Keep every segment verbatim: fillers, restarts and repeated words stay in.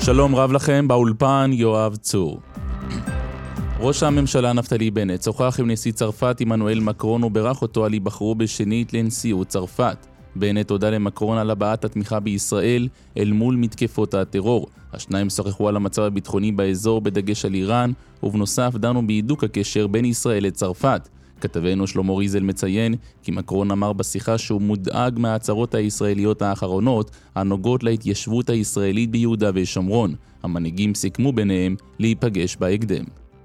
שלום רב לכם, באולפן יואב צור. ראש הממשלה נפתלי בנט שוחח עם נשיא צרפת עמנואל מקרון וברך אותו על היבחרו בשנית לנשיאות צרפת. בנט הודה למקרון על הבעת התמיכה בישראל אל מול מתקפות הטרור. השניים שוחחו על המצב הביטחוני באזור בדגש על איראן, ובנוסף דנו בהידוק הקשר בין ישראל לצרפת. כתבנו שלמה ריזל מציין כי מקרון אמר בשיחה שהוא מודאג מההצהרות הישראליות האחרונות הנוגעות להתיישבות הישראלית ביהודה ושומרון. המנהיגים סיכמו ביניהם להיפגש בהקדם.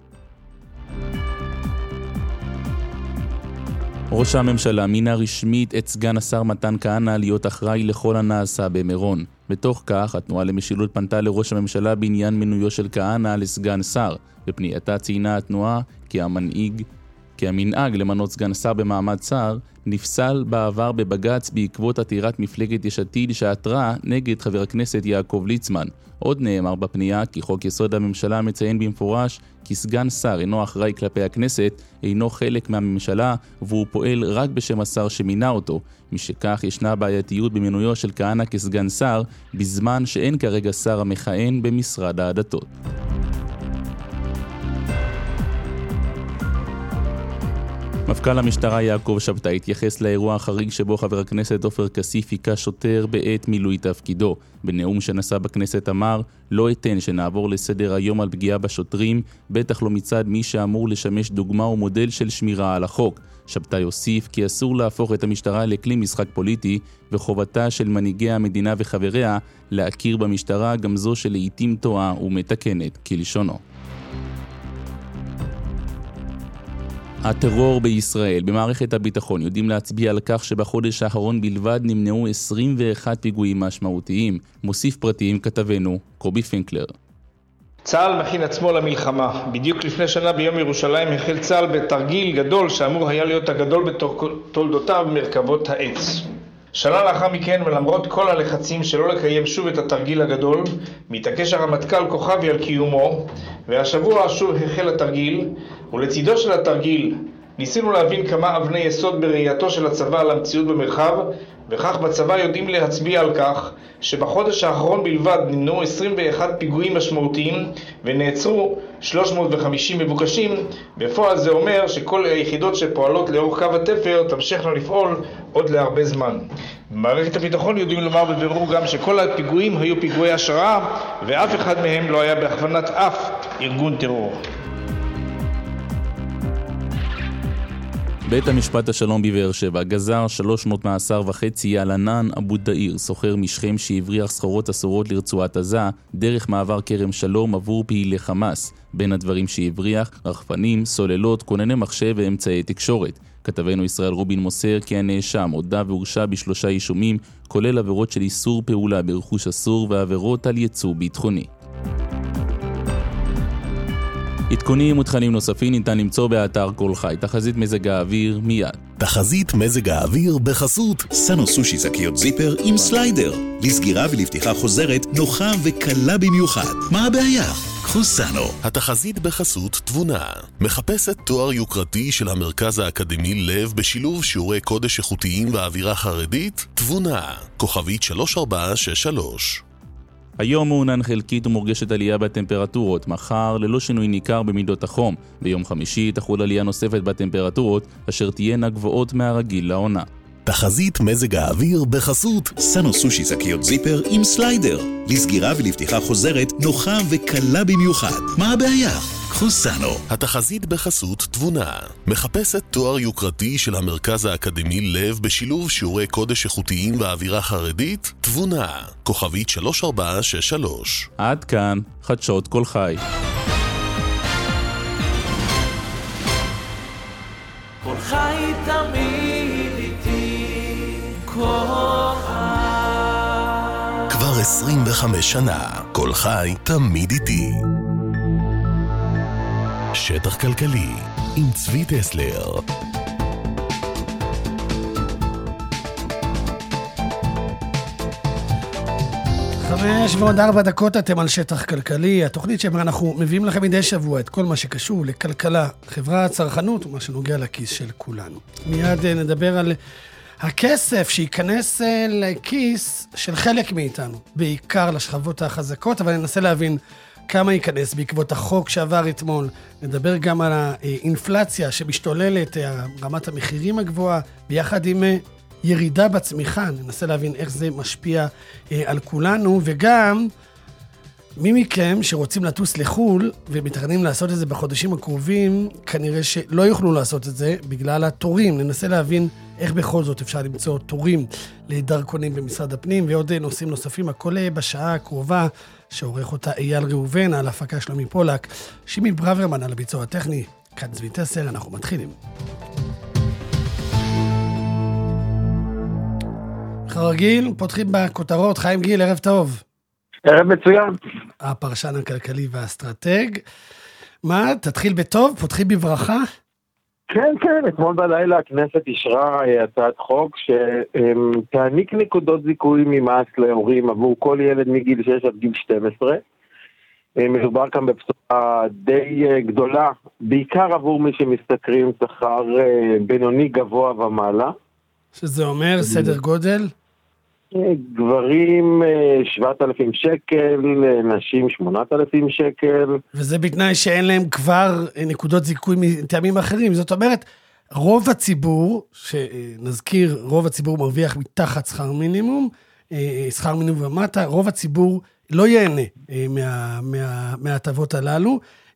ראש הממשלה מינה רשמית את סגן השר מתן כהנא להיות אחראי לכל הנעשה במירון. בתוך כך, התנועה למשילות פנתה לראש הממשלה בעניין מינויו של כהנא לסגן שר. בפנייתה ציינה התנועה כי המנהיג כי המנהג למנות סגן שר במעמד שר נפסל בעבר בבג"ץ בעקבות עתירת מפלגת יש עתיד שעתרה נגד חבר הכנסת יעקב ליצמן. עוד נאמר בפנייה כי חוק יסוד הממשלה מציין במפורש כי סגן שר אינו אחראי כלפי הכנסת, אינו חלק מהממשלה והוא פועל רק בשם השר שמינה אותו. משכך ישנה בעייתיות במינויו של כהנא כסגן שר בזמן שאין כרגע שר המכהן במשרד הדתות. מפכ"ל המשטרה יעקב שבתאי התייחס לאירוע החריג שבו חבר הכנסת עופר כסיף היכה שוטר בעת מילוי תפקידו. בנאום שנשא בכנסת אמר, לא אתן שנעבור לסדר היום על פגיעה בשוטרים, בטח לא מצד מי שאמור לשמש דוגמה ומודל של שמירה על החוק. שבתאי הוסיף כי אסור להפוך את המשטרה לכלי משחק פוליטי, וחובתה של מנהיגי המדינה וחבריה להכיר במשטרה גם זו שלעיתים טועה ומתקנת כלשונו. הטרור בישראל במערכת הביטחון יודעים להצביע על כך שבחודש האחרון בלבד נמנעו עשרים ואחד פיגועים משמעותיים. מוסיף פרטים כתבנו קובי פינקלר. צה"ל מכין עצמו למלחמה. בדיוק לפני שנה ביום ירושלים החל צה"ל בתרגיל גדול שאמור היה להיות הגדול בתולדותיו מרכבות העץ. שנה לאחר מכן, ולמרות כל הלחצים שלא לקיים שוב את התרגיל הגדול, מתעקש הרמטכ"ל כוכבי על קיומו, והשבוע שוב החל התרגיל, ולצידו של התרגיל ניסינו להבין כמה אבני יסוד בראייתו של הצבא על המציאות במרחב, וכך בצבא יודעים להצביע על כך שבחודש האחרון בלבד נמנעו עשרים ואחד פיגועים משמעותיים ונעצרו שלוש מאות וחמישים מבוקשים. בפועל זה אומר שכל היחידות שפועלות לאורך קו התפר תמשכנה לפעול עוד להרבה זמן. במערכת הביטחון יודעים לומר בבירור גם שכל הפיגועים היו פיגועי השראה, ואף אחד מהם לא היה בהכוונת אף ארגון טרור. בית המשפט השלום בבאר שבע גזר שלוש שנות מאסר וחצי על ענן אבו דאיר, סוחר משכם שהבריח סחורות אסורות לרצועת עזה דרך מעבר כרם שלום עבור פעילי חמאס. בין הדברים שהבריח, רחפנים, סוללות, כונני מחשב ואמצעי תקשורת. כתבנו ישראל רובין מוסר כי הנאשם הודה והורשע בשלושה אישומים, כולל עבירות של איסור פעולה ברכוש אסור ועבירות על ייצוא ביטחוני. עדכונים ותכנים נוספים ניתן למצוא באתר כל חי. תחזית מזג האוויר מיד. תחזית מזג האוויר בחסות סנו סושי זקיות זיפר עם סליידר. לסגירה ולפתיחה חוזרת נוחה וקלה במיוחד. מה הבעיה? קחו סנו. התחזית בחסות תבונה. מחפשת תואר יוקרתי של המרכז האקדמי לב בשילוב שיעורי קודש איכותיים ואווירה חרדית? תבונה. כוכבית שלוש ארבע שש שלוש. היום מעונן חלקית ומורגשת עלייה בטמפרטורות, מחר ללא שינוי ניכר במידות החום. ביום חמישי תחול עלייה נוספת בטמפרטורות, אשר תהיינה גבוהות מהרגיל לעונה. תחזית מזג האוויר בחסות סנו סושי זקיות זיפר עם סליידר. לסגירה ולפתיחה חוזרת נוחה וקלה במיוחד. מה הבעיה? קחו סנו. התחזית בחסות תבונה. מחפשת תואר יוקרתי של המרכז האקדמי לב בשילוב שיעורי קודש איכותיים ואווירה חרדית? תבונה. כוכבית שלוש ארבע שש שלוש. עד כאן חדשות כל חי. כל חי תמיד איתי, כל חי. כבר עשרים וחמש שנה, כל חי תמיד איתי. שטח כלכלי עם צבי טסלר. חמש ועוד ארבע דקות אתם על שטח כלכלי, התוכנית שבה אנחנו מביאים לכם מדי שבוע את כל מה שקשור לכלכלה, חברה, צרכנות ומה שנוגע לכיס של כולנו. מיד נדבר על הכסף שייכנס לכיס של חלק מאיתנו, בעיקר לשכבות החזקות, אבל ננסה להבין כמה ייכנס בעקבות החוק שעבר אתמול. נדבר גם על האינפלציה שמשתוללת, רמת המחירים הגבוהה, ביחד עם ירידה בצמיחה. ננסה להבין איך זה משפיע על כולנו, וגם מי מכם שרוצים לטוס לחול ומתכננים לעשות את זה בחודשים הקרובים, כנראה שלא יוכלו לעשות את זה בגלל התורים. ננסה להבין איך בכל זאת אפשר למצוא תורים לדרכונים במשרד הפנים, ועוד נושאים נוספים, הכל בשעה הקרובה, שעורך אותה אייל ראובן, על הפקה שלומי פולק, שימי ברוורמן על הביצוע הטכני. כאן צבי טסלר, אנחנו מתחילים. כרגיל, פותחים בכותרות. חיים גיל, ערב טוב. ערב מצוין. הפרשן הכלכלי והאסטרטג. מה, תתחיל בטוב? פותחים בברכה? כן, כן, אתמול בלילה הכנסת אישרה הצעת חוק שתעניק נקודות זיכוי ממס להורים עבור כל ילד מגיל שש עד גיל שתים עשרה. מדובר כאן בבשורה די גדולה, בעיקר עבור מי שמשתכרים שכר בינוני גבוה ומעלה. שזה אומר סדר גודל? גברים שבעת אלפים שקל, נשים שמונת אלפים שקל. וזה בתנאי שאין להם כבר נקודות זיכוי מטעמים אחרים. זאת אומרת, רוב הציבור, שנזכיר, רוב הציבור מרוויח מתחת שכר מינימום, שכר מינימום ומטה, רוב הציבור לא ייהנה מה, מה, מההטבות הללו,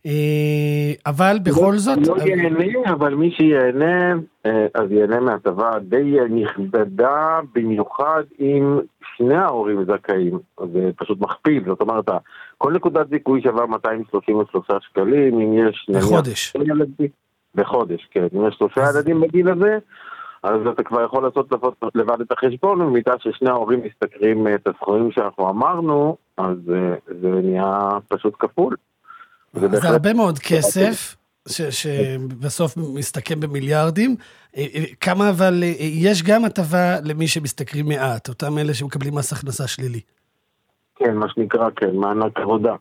אבל בכל לא, זאת... לא ייהנה, אבל מי שיהנה, אז ייהנה מהטבה די נכבדה, במיוחד אם שני ההורים זכאים. זה פשוט מכפיל, זאת אומרת, כל נקודת זיכוי שווה מאתיים שלושים ושלושה שקלים, אם יש... בחודש. ילדים, בחודש, כן. אם יש שלושה אז... ילדים בגיל הזה, אז אתה כבר יכול לעשות לבד את החשבון, ומידה ששני ההורים מסתכרים את הסכומים שאנחנו אמרנו, אז זה נהיה פשוט כפול. זה, זה הרבה מאוד כסף, ש, שבסוף מסתכם במיליארדים. כמה אבל יש גם הטבה למי שמסתכרים מעט, אותם אלה שמקבלים מס הכנסה שלילי. כן, מה שנקרא, כן, מענק עבודה.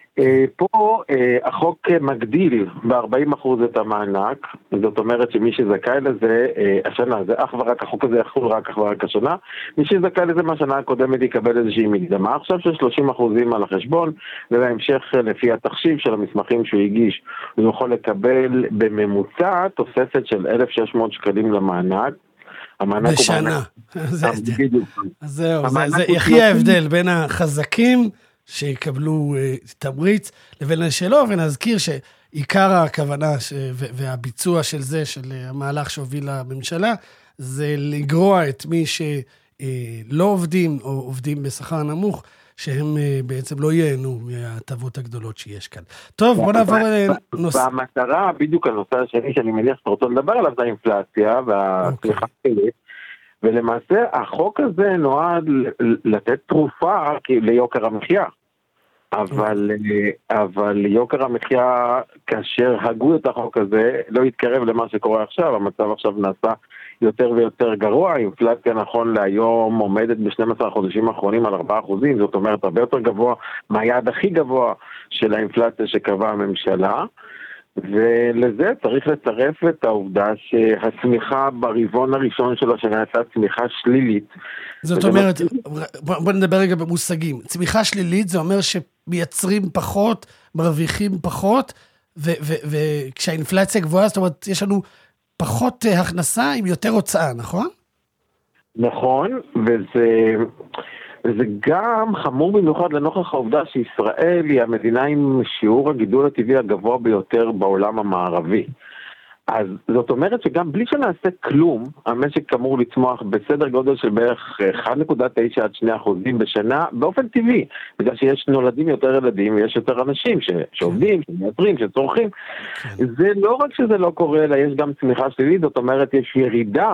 פה החוק מגדיל ב-ארבעים אחוז את המענק, זאת אומרת שמי שזכאי לזה השנה, זה אך ורק, החוק הזה יחול רק אך ורק השנה, מי שזכאי לזה מהשנה הקודמת יקבל איזושהי מקדמה, עכשיו של שלושים אחוזים על החשבון, ובהמשך לפי התחשיב של המסמכים שהוא הגיש, הוא יכול לקבל בממוצע תוספת של אלף ושש מאות שקלים למענק, בשנה. זהו, זה יחי ההבדל בין החזקים, שיקבלו uh, תמריץ, לבין שלו, ונזכיר שעיקר הכוונה ש... והביצוע של זה, של המהלך שהוביל לממשלה, זה לגרוע את מי שלא uh, עובדים, או עובדים בשכר נמוך, שהם uh, בעצם לא ייהנו מהטבות הגדולות שיש כאן. טוב, בוא נעבור לנושא. והמטרה, בדיוק הנושא השני שאני מניח שאתה רוצה לדבר עליו, זה האינפלציה והצמיחה שלי. ולמעשה החוק הזה נועד לתת תרופה ליוקר המחיה. אבל, אבל יוקר המחיה, כאשר הגו את החוק הזה, לא יתקרב למה שקורה עכשיו. המצב עכשיו נעשה יותר ויותר גרוע. האינפלציה נכון להיום עומדת ב-שנים עשר החודשים האחרונים על ארבעה אחוזים. זאת אומרת, הרבה יותר גבוה מהיעד הכי גבוה של האינפלציה שקבעה הממשלה. ולזה צריך לצרף את העובדה שהצמיחה ברבעון הראשון של השנה הייתה צמיחה שלילית. זאת אומרת, בוא נדבר רגע במושגים. צמיחה שלילית זה אומר שמייצרים פחות, מרוויחים פחות, וכשהאינפלציה גבוהה, זאת אומרת, יש לנו פחות הכנסה עם יותר הוצאה, נכון? נכון, וזה... וזה גם חמור במיוחד לנוכח העובדה שישראל היא המדינה עם שיעור הגידול הטבעי הגבוה ביותר בעולם המערבי. אז זאת אומרת שגם בלי שנעשה כלום, המשק אמור לצמוח בסדר גודל של בערך אחת נקודה תשע עד שני אחוזים בשנה, באופן טבעי, בגלל שיש נולדים יותר ילדים ויש יותר אנשים ש- שעובדים, שמייצרים, שצורכים. זה לא רק שזה לא קורה, אלא יש גם צמיחה שלילית, זאת אומרת יש ירידה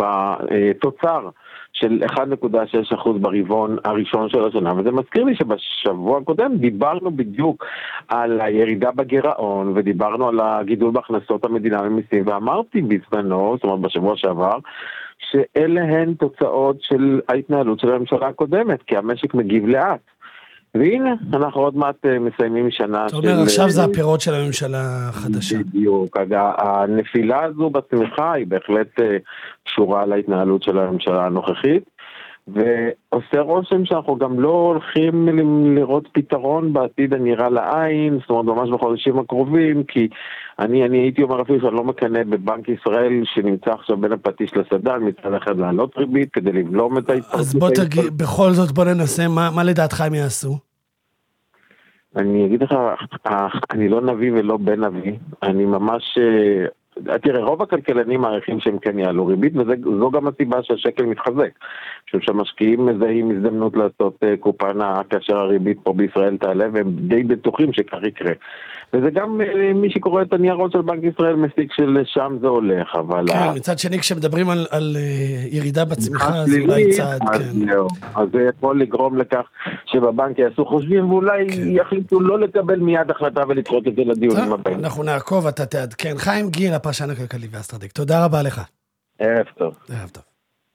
בתוצר של אחת נקודה שש אחוז ברבעון הראשון של השנה, וזה מזכיר לי שבשבוע הקודם דיברנו בדיוק על הירידה בגירעון, ודיברנו על הגידול בהכנסות המדינה ממיסים, ואמרתי בזמנו, זאת אומרת בשבוע שעבר, שאלה הן תוצאות של ההתנהלות של הממשלה הקודמת, כי המשק מגיב לאט. והנה, אנחנו עוד מעט מסיימים שנה של... אתה אומר, עכשיו זה הפירות של הממשלה החדשה. בדיוק. הנפילה הזו בצמיחה היא בהחלט קשורה להתנהלות של הממשלה הנוכחית, ועושה רושם שאנחנו גם לא הולכים לראות פתרון בעתיד הנראה לעין, זאת אומרת ממש בחודשים הקרובים, כי אני, אני הייתי אומר אפילו שאני לא מקנה בבנק ישראל שנמצא עכשיו בין הפטיש לסדן, מצד אחד לעלות ריבית כדי לבלום את ההתפרצות. אז בוא תגיד, בכל זאת בוא ננסה, מה, מה לדעתך הם יעשו? אני אגיד לך, אני לא נביא ולא בן נביא, אני ממש... תראה, רוב הכלכלנים מעריכים שהם כן יעלו ריבית, וזו גם הסיבה שהשקל מתחזק. משום שהמשקיעים מזהים הזדמנות לעשות קופה נאה כאשר הריבית פה בישראל תעלה, והם די בטוחים שכך יקרה. וזה גם מי שקורא את הניירות של בנק ישראל מסיק שלשם זה הולך, אבל... כן, מצד שני כשמדברים על, על ירידה בצמיחה, אז אולי צעד, כן. אז זה יכול לגרום לכך שבבנק יעשו חושבים, ואולי יחליטו לא לקבל מיד החלטה ולדחות את זה לדיונים הבאים. אנחנו נעקוב, אתה תעדכן. חיים גיל, הפרשן הכלכלי והאסטרטגי. תודה רבה לך. ערב טוב. ערב טוב.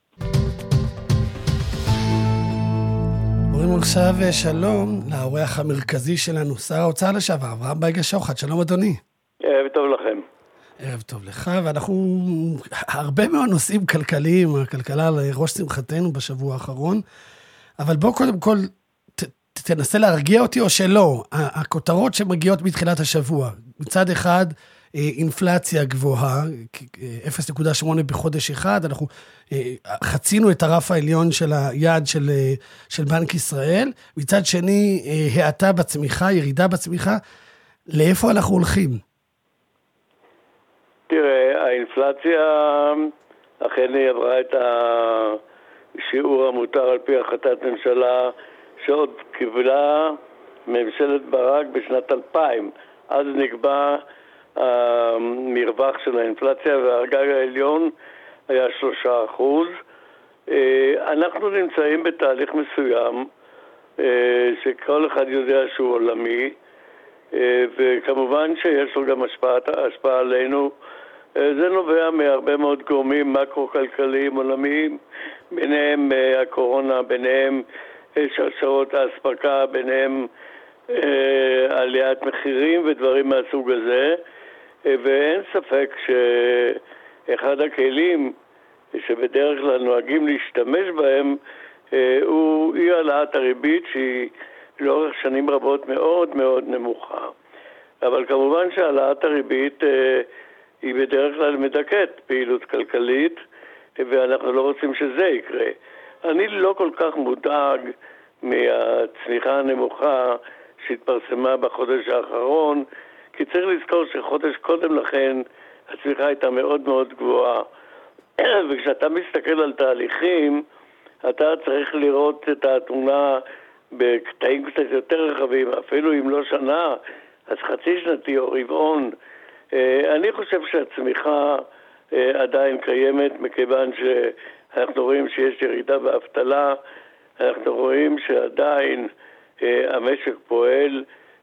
אומרים עכשיו שלום לאורח המרכזי שלנו, שר האוצר לשעבר, אברהם בייגה שוחט. שלום אדוני. ערב טוב לכם. ערב טוב לך, ואנחנו הרבה מאוד נושאים כלכליים, הכלכלה לראש שמחתנו בשבוע האחרון, אבל בוא קודם כל ת, תנסה להרגיע אותי או שלא. הכותרות שמגיעות מתחילת השבוע, מצד אחד אינפלציה גבוהה, אפס נקודה שמונה בחודש אחד, אנחנו חצינו את הרף העליון של היעד של, של בנק ישראל, מצד שני האטה בצמיחה, ירידה בצמיחה, לאיפה אנחנו הולכים? תראה, האינפלציה אכן היא עברה את השיעור המותר על פי החלטת ממשלה שעוד קיבלה ממשלת ברק בשנת אלפיים, אז נקבע המרווח של האינפלציה והגג העליון היה שלושה אחוז. אנחנו נמצאים בתהליך מסוים שכל אחד יודע שהוא עולמי, וכמובן שיש לו גם השפעה, השפעה עלינו. זה נובע מהרבה מאוד גורמים מקרו-כלכליים עולמיים, ביניהם הקורונה, ביניהם שרשרות האספקה, ביניהם עליית מחירים ודברים מהסוג הזה. ואין ספק שאחד הכלים שבדרך כלל נוהגים להשתמש בהם הוא אי העלאת הריבית שהיא לאורך שנים רבות מאוד מאוד נמוכה. אבל כמובן שהעלאת הריבית היא בדרך כלל מדכאת פעילות כלכלית, ואנחנו לא רוצים שזה יקרה. אני לא כל כך מודאג מהצמיחה הנמוכה שהתפרסמה בחודש האחרון, כי צריך לזכור שחודש קודם לכן הצמיחה הייתה מאוד מאוד גבוהה. וכשאתה מסתכל על תהליכים, אתה צריך לראות את התמונה בקטעים קצת יותר רחבים, אפילו אם לא שנה, אז חצי שנתי או רבעון. אני חושב שהצמיחה עדיין קיימת, מכיוון שאנחנו רואים שיש ירידה באבטלה, אנחנו רואים שעדיין המשק פועל,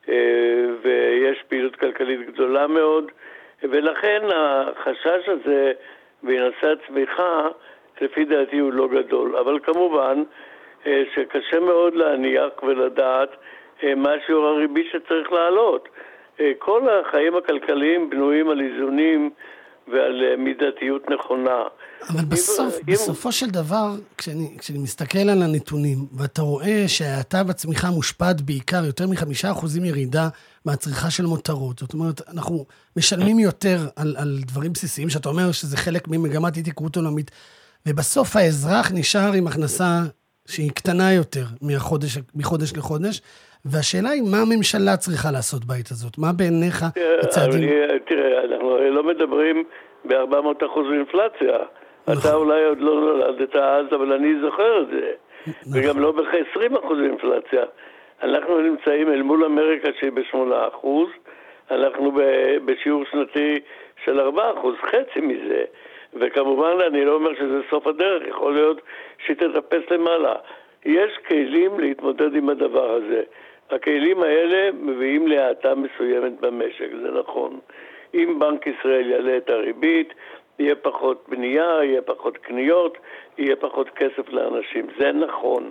ויש פעילות כלכלית גדולה מאוד, ולכן החשש הזה בנושא הצמיחה, לפי דעתי הוא לא גדול. אבל כמובן שקשה מאוד להניח ולדעת מה שיעור הריבית שצריך לעלות. כל החיים הכלכליים בנויים על איזונים ועל מידתיות נכונה. אבל בסוף, אם... בסופו של דבר, כשאני, כשאני מסתכל על הנתונים, ואתה רואה שההאטה בצמיחה מושפעת בעיקר יותר מחמישה אחוזים ירידה מהצריכה של מותרות. זאת אומרת, אנחנו משלמים יותר על, על דברים בסיסיים, שאתה אומר שזה חלק ממגמת התייקרות עולמית, ובסוף האזרח נשאר עם הכנסה שהיא קטנה יותר מחודש, מחודש לחודש, והשאלה היא מה הממשלה צריכה לעשות בעת הזאת? מה בעיניך הצעדים? תראה, אנחנו לא מדברים ב-ארבע מאות אחוז אינפלציה. אתה אולי עוד לא נולדת אז, אבל אני זוכר את זה. וגם לא ב-עשרים אחוז אינפלציה. אנחנו נמצאים אל מול אמריקה שהיא ב-שמונה אחוז, אנחנו בשיעור שנתי של ארבעה אחוז, חצי מזה. וכמובן אני לא אומר שזה סוף הדרך, יכול להיות שתטפס למעלה. יש כלים להתמודד עם הדבר הזה. הכלים האלה מביאים להאטה מסוימת במשק, זה נכון. אם בנק ישראל יעלה את הריבית, יהיה פחות בנייה, יהיה פחות קניות, יהיה פחות כסף לאנשים. זה נכון.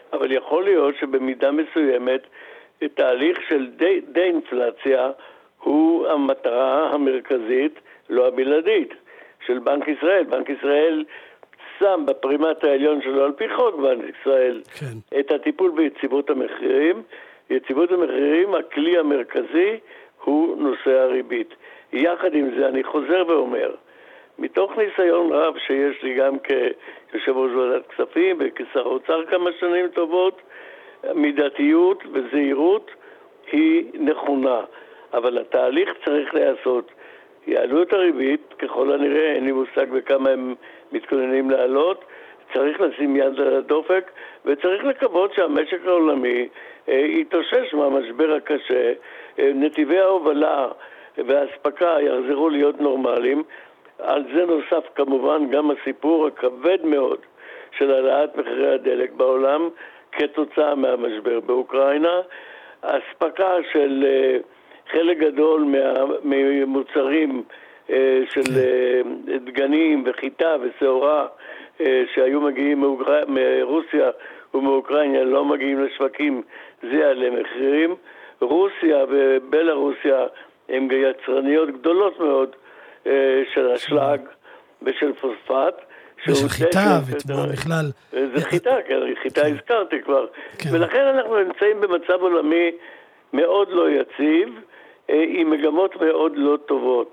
אבל יכול להיות שבמידה מסוימת תהליך של די, די אינפלציה הוא המטרה המרכזית, לא הבלעדית, של בנק ישראל. בנק ישראל שם בפרימט העליון שלו על פי חוק בנק ישראל כן. את הטיפול ביציבות המחירים. יציבות המחירים, הכלי המרכזי הוא נושא הריבית. יחד עם זה אני חוזר ואומר, מתוך ניסיון רב שיש לי גם כיושב ראש ועדת כספים וכשר אוצר כמה שנים טובות, מידתיות וזהירות היא נכונה, אבל התהליך צריך לעשות. יעלו את הריבית, ככל הנראה, אין לי מושג בכמה הם מתכוננים לעלות, צריך לשים יד על הדופק, וצריך לקוות שהמשק העולמי אה, יתאושש מהמשבר הקשה, אה, נתיבי ההובלה וההספקה יחזרו להיות נורמליים. על זה נוסף כמובן גם הסיפור הכבד מאוד של העלאת מחירי הדלק בעולם, כתוצאה מהמשבר באוקראינה, הספקה של uh, חלק גדול מה, ממוצרים uh, של uh, דגנים וחיטה וסעורה uh, שהיו מגיעים מאוקר... מרוסיה ומאוקראינה לא מגיעים לשווקים, זה יעלה מחירים. רוסיה ובלרוסיה הן יצרניות גדולות מאוד uh, של אשלג ושל פוספט, ושל חיטה, ותמורה בכלל. זה חיטה, כן, חיטה הזכרתי כבר. ולכן אנחנו נמצאים במצב עולמי מאוד לא יציב, עם מגמות מאוד לא טובות.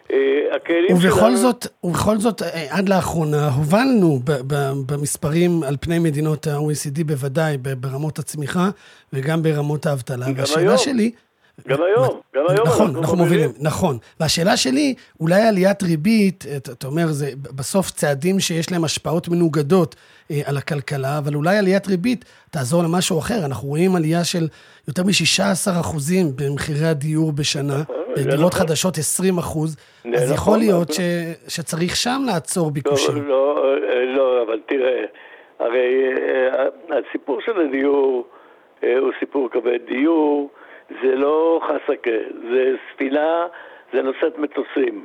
ובכל זאת, ובכל זאת, עד לאחרונה, הובלנו במספרים על פני מדינות ה-או אי סי די בוודאי, ברמות הצמיחה, וגם ברמות האבטלה. והשאלה שלי... גם היום, גם היום נכון, אנחנו מובילים, נכון. והשאלה שלי, אולי עליית ריבית, אתה אומר, זה בסוף צעדים שיש להם השפעות מנוגדות על הכלכלה, אבל אולי עליית ריבית תעזור למשהו אחר. אנחנו רואים עלייה של יותר מ-שישה עשר אחוזים במחירי הדיור בשנה, בדירות חדשות עשרים אחוז, אז יכול להיות שצריך שם לעצור ביקושים. לא, לא, אבל תראה, הרי הסיפור של הדיור הוא סיפור כבד. דיור זה לא חסקה, זה ספינה, זה נושאת מטוסים.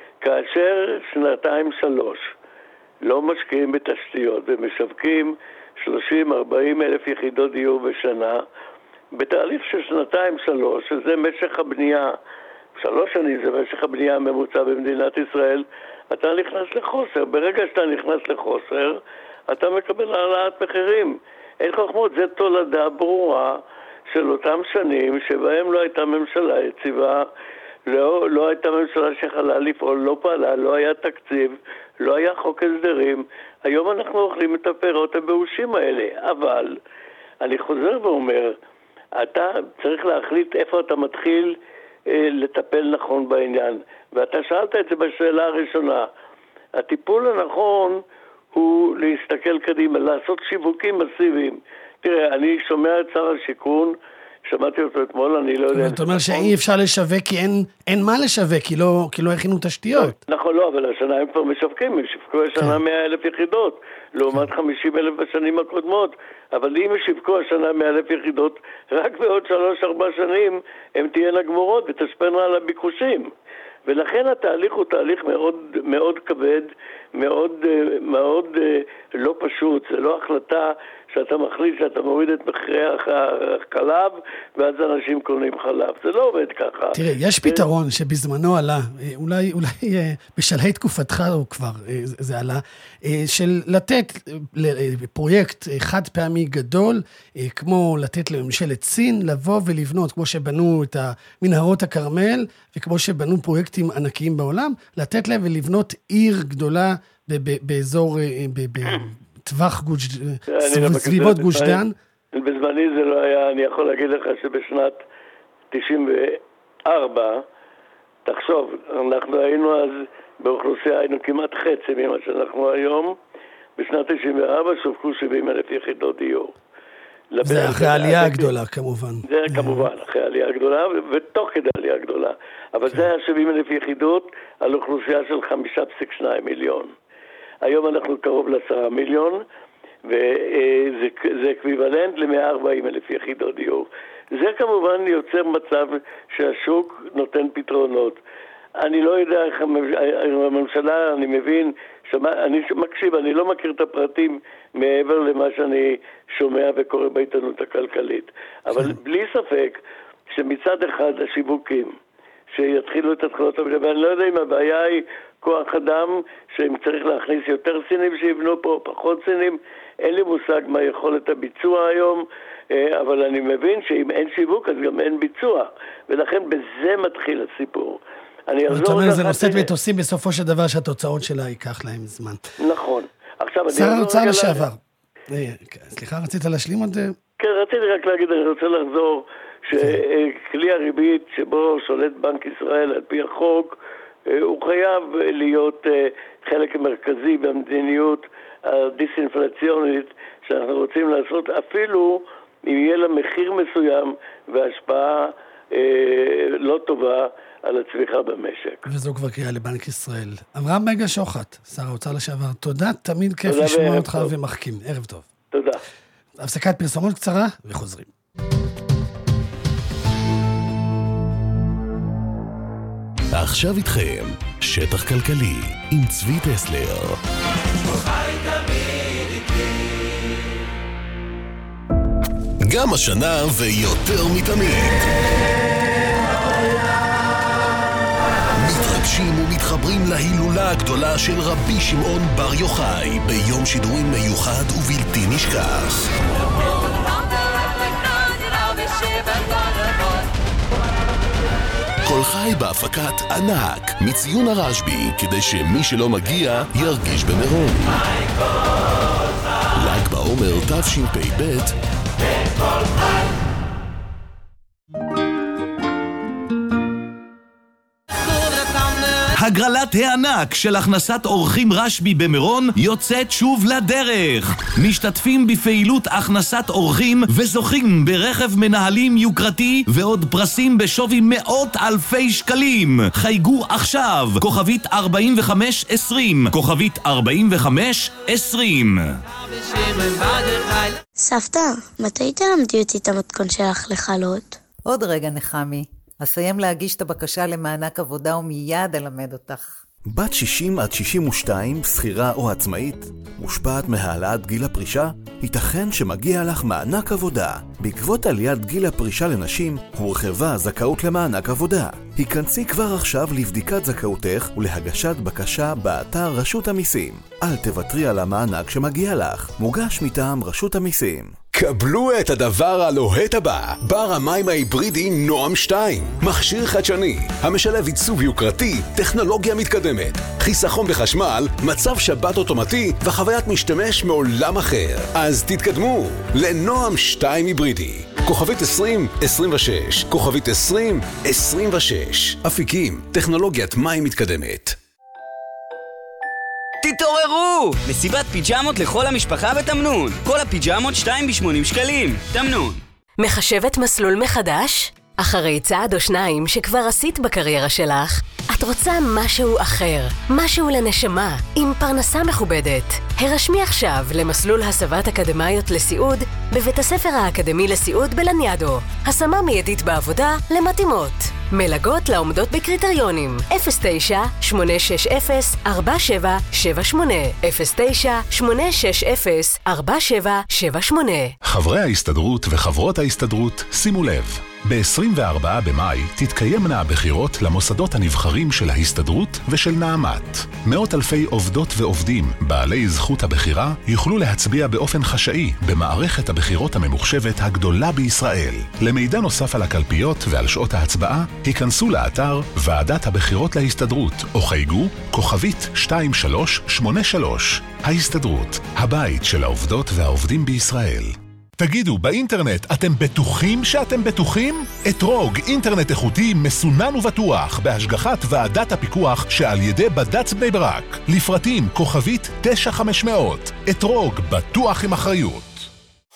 כאשר שנתיים שלוש לא משקיעים בתשתיות ומשווקים שלושים ארבעים אלף יחידות דיור בשנה, בתהליך של שנתיים שלוש, שזה משך הבנייה, שלוש שנים זה משך הבנייה הממוצע במדינת ישראל, אתה נכנס לחוסר. ברגע שאתה נכנס לחוסר, אתה מקבל העלאת מחירים. אין חוכמות, זה תולדה ברורה של אותם שנים שבהם לא הייתה ממשלה יציבה, לא, לא הייתה ממשלה שיכולה לפעול, לא פעלה, לא היה תקציב, לא היה חוק הסדרים. היום אנחנו אוכלים את הפירות הבאושים האלה, אבל אני חוזר ואומר, אתה צריך להחליט איפה אתה מתחיל אה, לטפל נכון בעניין. ואתה שאלת את זה בשאלה הראשונה. הטיפול הנכון הוא להסתכל קדימה, לעשות שיווקים מסיביים. תראה, אני שומע את שר השיכון, שמעתי אותו אתמול, אני לא יודע... אתה אומר שאי אפשר לשווק כי אין, אין מה לשווק, כי לא, כי לא הכינו תשתיות. נכון, לא, אבל השנה הם כבר משווקים, הם שיווקו השנה מאה אלף יחידות, לעומת חמישים אלף בשנים הקודמות, אבל אם שיווקו השנה מאה אלף יחידות, רק בעוד שלוש ארבע שנים הם תהיינה גמורות ותשפענה על הביקושים. ולכן התהליך הוא תהליך מאוד, מאוד כבד, מאוד, מאוד לא פשוט. זה לא החלטה שאתה מחליט שאתה מוריד את מחירי החלב ואז אנשים קונים חלב. זה לא עובד ככה. תראה, יש פתרון שבזמנו עלה, אולי, אולי בשלהי תקופתך הוא כבר, זה עלה, של לתת פרויקט חד פעמי גדול, כמו לתת לממשלת סין לבוא ולבנות, כמו שבנו את מנהרות הכרמל, וכמו שבנו פרויקטים ענקיים בעולם, לתת להם ולבנות עיר גדולה באזור, בטווח גוש, סביבות גוש דן. בזמני זה לא היה, אני יכול להגיד לך שבשנת תשעים וארבע, תחשוב, אנחנו היינו אז באוכלוסייה, היינו כמעט חצי ממה שאנחנו היום, בשנת תשעים וארבע שווקו שבעים אלף יחידות דיור. זה אחרי העלייה הגדולה כמובן. זה כמובן, אחרי העלייה הגדולה ותוך כדי העלייה הגדולה. אבל זה היה שבעים אלף יחידות על אוכלוסייה של חמישה נקודה שתיים מיליון. היום אנחנו קרוב לעשרה מיליון, וזה אקוויוולנט ל-מאה וארבעים אלף יחידות דיור. זה כמובן יוצר מצב שהשוק נותן פתרונות. אני לא יודע איך הממשלה, אני מבין שמע, אני מקשיב, אני לא מכיר את הפרטים מעבר למה שאני שומע וקורא בעיתונות הכלכלית. אבל בלי ספק שמצד אחד השיווקים שיתחילו את התחלות הבנייה, ואני לא יודע אם הבעיה היא כוח אדם, שאם צריך להכניס יותר סינים שיבנו פה, פחות סינים, אין לי מושג מה יכולת הביצוע היום, אבל אני מבין שאם אין שיווק אז גם אין ביצוע, ולכן בזה מתחיל הסיפור. אני אחזור... זאת אומרת, זה נושאת מטוסים בסופו של דבר שהתוצאות שלה ייקח להם זמן. נכון. שר האוצר לשעבר. סליחה, רצית להשלים עוד? כן, רציתי רק להגיד, אני רוצה לחזור, שכלי הריבית שבו שולט בנק ישראל על פי החוק, הוא חייב להיות חלק מרכזי במדיניות הדיסאינפלציונית שאנחנו רוצים לעשות, אפילו אם יהיה לה מחיר מסוים והשפעה לא טובה על הצמיחה במשק. וזו כבר קריאה לבנק ישראל. אברהם בייגה שוחט, שר האוצר לשעבר, תודה, תמיד כיף לשמוע אותך ומחכים. ערב טוב. תודה. הפסקת פרסומות קצרה וחוזרים. עכשיו איתכם, שטח כלכלי עם צבי טסלר. גם השנה ויותר מתמיד. מתרגשים ומתחברים להילולה הגדולה של רבי שמעון בר יוחאי ביום שידורים מיוחד ובלתי נשכח. כל חי בהפקת ענק מציון הרשב"י, כדי שמי שלא מגיע ירגיש במירון. ל"ג בעומר תשפ"ב. הגרלת הענק של הכנסת אורחים רשב"י במירון יוצאת שוב לדרך. משתתפים בפעילות הכנסת אורחים וזוכים ברכב מנהלים יוקרתי ועוד פרסים בשווי מאות אלפי שקלים. חייגו עכשיו, כוכבית ארבעים וחמש עשרים, כוכבית ארבעים וחמש עשרים. סבתא, מתי תלמדי אותי את המתכון שלך לחלות? עוד רגע נחמי. אסיים להגיש את הבקשה למענק עבודה ומיד אלמד אותך. בת שישים עד שישים ושתיים, שכירה או עצמאית, מושפעת מהעלאת גיל הפרישה? ייתכן שמגיע לך מענק עבודה. בעקבות עליית גיל הפרישה לנשים, הורחבה זכאות למענק עבודה. היכנסי כבר עכשיו לבדיקת זכאותך ולהגשת בקשה באתר רשות המיסים. אל תוותרי על המענק שמגיע לך. מוגש מטעם רשות המיסים. קבלו את הדבר הלוהט הבא, בר המים ההיברידי נועם שתיים. מכשיר חדשני, המשלב עיצוב יוקרתי, טכנולוגיה מתקדמת, חיסכון בחשמל, מצב שבת אוטומטי וחוויית משתמש מעולם אחר. אז תתקדמו לנועם שתיים היברידי. כוכבית עשרים עשרים ושש, כוכבית עשרים עשרים ושש. אפיקים, טכנולוגיית מים מתקדמת. תתעוררו! מסיבת פיג'מות לכל המשפחה בתמנון. כל הפיג'מות שתיים ב-שמונים שקלים. תמנון. מחשבת מסלול מחדש? אחרי צעד או שניים שכבר עשית בקריירה שלך, את רוצה משהו אחר, משהו לנשמה, עם פרנסה מכובדת. הרשמי עכשיו למסלול הסבת אקדמיות לסיעוד בבית הספר האקדמי לסיעוד בלניאדו. השמה מיידית בעבודה למתאימות. מלגות לעומדות בקריטריונים אפס תשע שמונה שש אפס ארבע שבע שבע שמונה אפס תשע שמונה שש אפס ארבע שבע שבע שמונה. חברי ההסתדרות וחברות ההסתדרות, שימו לב. ב-עשרים וארבעה במאי תתקיימנה הבחירות למוסדות הנבחרים של ההסתדרות ושל נעמת. מאות אלפי עובדות ועובדים בעלי זכות הבחירה יוכלו להצביע באופן חשאי במערכת הבחירות הממוחשבת הגדולה בישראל. למידע נוסף על הקלפיות ועל שעות ההצבעה, היכנסו לאתר ועדת הבחירות להסתדרות או חייגו כוכבית שתיים שלוש שמונה שלוש. ההסתדרות, הבית של העובדות והעובדים בישראל. תגידו, באינטרנט אתם בטוחים שאתם בטוחים? אתרוג, אינטרנט איכותי, מסונן ובטוח, בהשגחת ועדת הפיקוח שעל ידי בד"ץ בני ברק. לפרטים כוכבית תשע חמש מאות. אתרוג, בטוח עם אחריות.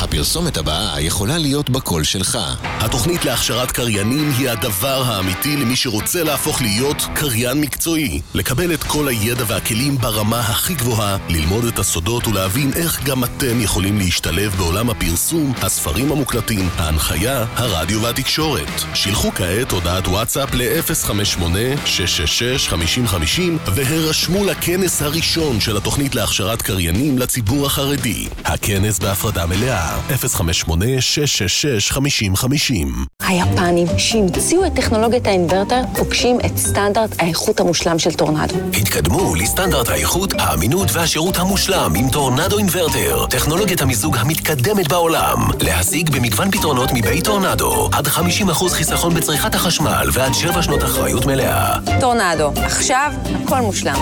הפרסומת הבאה יכולה להיות בקול שלך. התוכנית להכשרת קריינים היא הדבר האמיתי למי שרוצה להפוך להיות קריין מקצועי. לקבל את כל הידע והכלים ברמה הכי גבוהה, ללמוד את הסודות ולהבין איך גם אתם יכולים להשתלב בעולם הפרסום, הספרים המוקלטים, ההנחיה, הרדיו והתקשורת. שילחו כעת הודעת וואטסאפ ל-אפס חמש שמונה שש שש שש חמש חמש חמש והירשמו לכנס הראשון של התוכנית להכשרת קריינים לציבור החרדי. הכנס בהפרדה מלאה, אפס חמש שמונה שש שש שש חמש חמש חמש. היפנים שהמציאו את טכנולוגיית האינברטר פוגשים את סטנדרט האיכות המושלם של טורנדו. התקדמו לסטנדרט האיכות, האמינות והשירות המושלם עם טורנדו אינברטר, טכנולוגיית המיזוג המתקדמת בעולם. להשיג במגוון פתרונות מבית טורנדו, עד חמישים אחוז חיסכון בצריכת החשמל ועד שבע שנות אחריות מלאה. טורנדו, עכשיו הכל מושלם.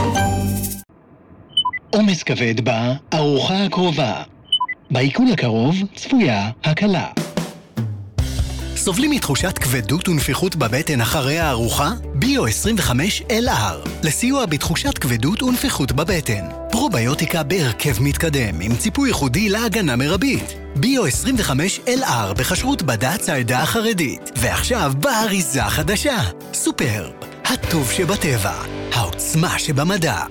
עומס כבד בארוחה הקרובה. בעיכול הקרוב צפויה הקלה. סובלים מתחושת כבדות ונפיחות בבטן אחרי הארוחה? ביו עשרים וחמש אל אר, לסיוע בתחושת כבדות ונפיחות בבטן. פרוביוטיקה בהרכב מתקדם, עם ציפוי ייחודי להגנה מרבית. ביו עשרים וחמש אל אר בחשרות בד"ץ העדה החרדית. ועכשיו באריזה חדשה. סופרב, הטוב שבטבע, העוצמה שבמדע.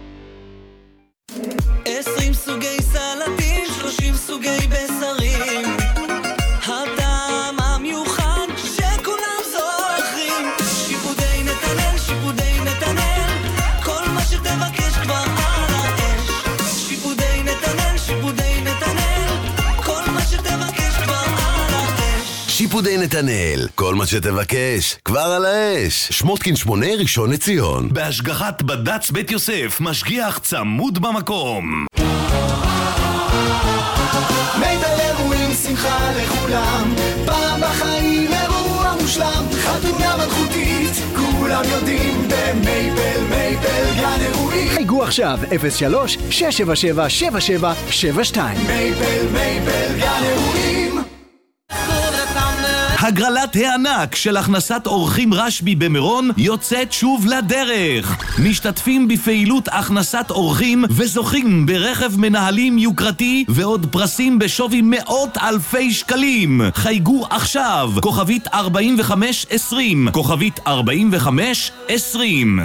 עשרים סוגי סלטים, שלושים סוגי בשרים. הטעם המיוחד שכולם זוכרים. שיפודי נתנאל, שיפודי נתנאל, כל מה שתבקש כבר על האש. שיפודי נתנאל, שיפודי נתנאל, כל מה שתבקש כבר על האש. שיפודי נתנאל, כל מה שתבקש כבר על האש. שמותקין שמונה, ראשון לציון. בהשגחת בד"ץ בית יוסף, משגיח צמוד במקום. מייטל אירועים, שמחה לכולם, פעם בחיים אירוע מושלם, חתונה מלכותית, כולם יודעים במייפל, מייפל גן אירועים. חייגו עכשיו אפס שלוש שש שבע שבע שבע שבע שבע שתיים. מייפל, מייפל גן אירועים. הגרלת הענק של הכנסת אורחים רשב"י במירון יוצאת שוב לדרך. משתתפים בפעילות הכנסת אורחים וזוכים ברכב מנהלים יוקרתי ועוד פרסים בשווי מאות אלפי שקלים. חייגו עכשיו, כוכבית ארבעים וחמש עשרים, כוכבית ארבעים וחמש עשרים.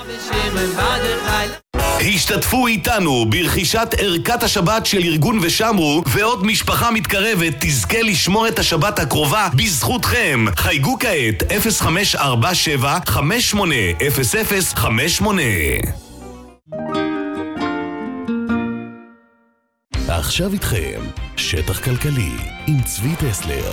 השתתפו איתנו ברכישת ערכת השבת של ארגון ושמרו, ועוד משפחה מתקרבת תזכה לשמור את השבת הקרובה בזכותכם. חייגו כעת אפס חמש ארבע שבע חמש שמונה אפס אפס חמש שמונה. עכשיו איתכם שטח כלכלי עם צבי טסלר.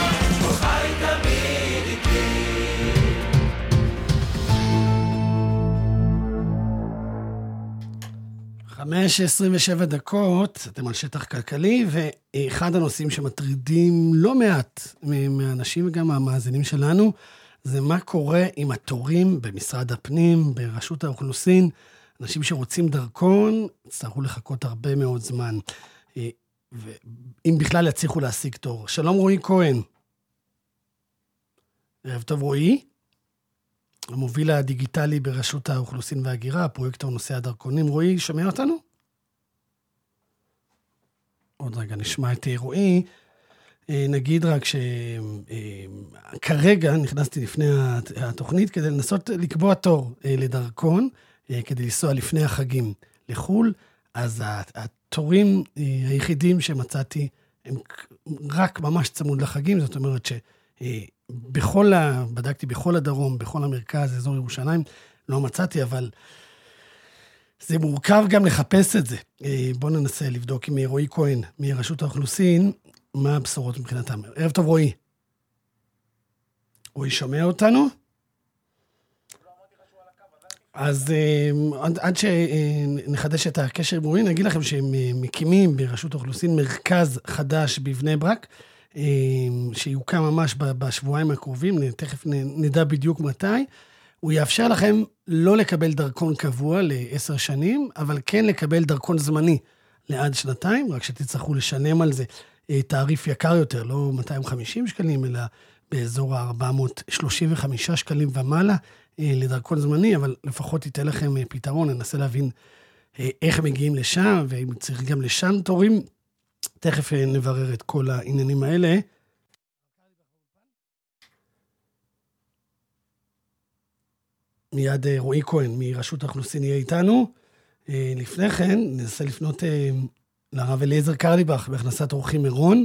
חמש עשרים ושבע דקות, אתם על שטח כלכלי, ואחד הנושאים שמטרידים לא מעט מהאנשים וגם מהמאזינים שלנו, זה מה קורה עם התורים במשרד הפנים, ברשות האוכלוסין. אנשים שרוצים דרכון, יצטרכו לחכות הרבה מאוד זמן, ואם בכלל יצליחו להשיג תור. שלום רועי כהן. ערב טוב רועי. המוביל הדיגיטלי ברשות האוכלוסין וההגירה, הפרויקטור נושא הדרכונים. רועי, שומע אותנו? עוד רגע נשמע את רועי. נגיד רק שכרגע נכנסתי לפני התוכנית כדי לנסות לקבוע תור לדרכון, כדי לנסוע לפני החגים לחול. אז התורים היחידים שמצאתי הם רק ממש צמוד לחגים, זאת אומרת ש... בכל ה... בדקתי בכל הדרום, בכל המרכז, אזור ירושלים, לא מצאתי, אבל זה מורכב גם לחפש את זה. בואו ננסה לבדוק עם רועי כהן, מרשות האוכלוסין, מה הבשורות מבחינתם. ערב טוב רועי. רועי שומע אותנו? אז עד שנחדש את הקשר עם רועי, נגיד לכם שהם מקימים ברשות האוכלוסין מרכז חדש בבני ברק, שיוקם ממש בשבועיים הקרובים, תכף נדע בדיוק מתי. הוא יאפשר לכם לא לקבל דרכון קבוע לעשר שנים, אבל כן לקבל דרכון זמני לעד שנתיים, רק שתצטרכו לשלם על זה תעריף יקר יותר, לא מאתיים וחמישים שקלים, אלא באזור ה-ארבע מאות שלושים וחמישה שקלים ומעלה לדרכון זמני, אבל לפחות ייתן לכם פתרון, ננסה להבין איך מגיעים לשם, ואם צריך גם לשם תורים, תכף נברר את כל העניינים האלה. מיד רועי כהן מרשות האוכלוסין יהיה איתנו. לפני כן ננסה לפנות לרב אליעזר קרליבך בהכנסת אורחים מירון.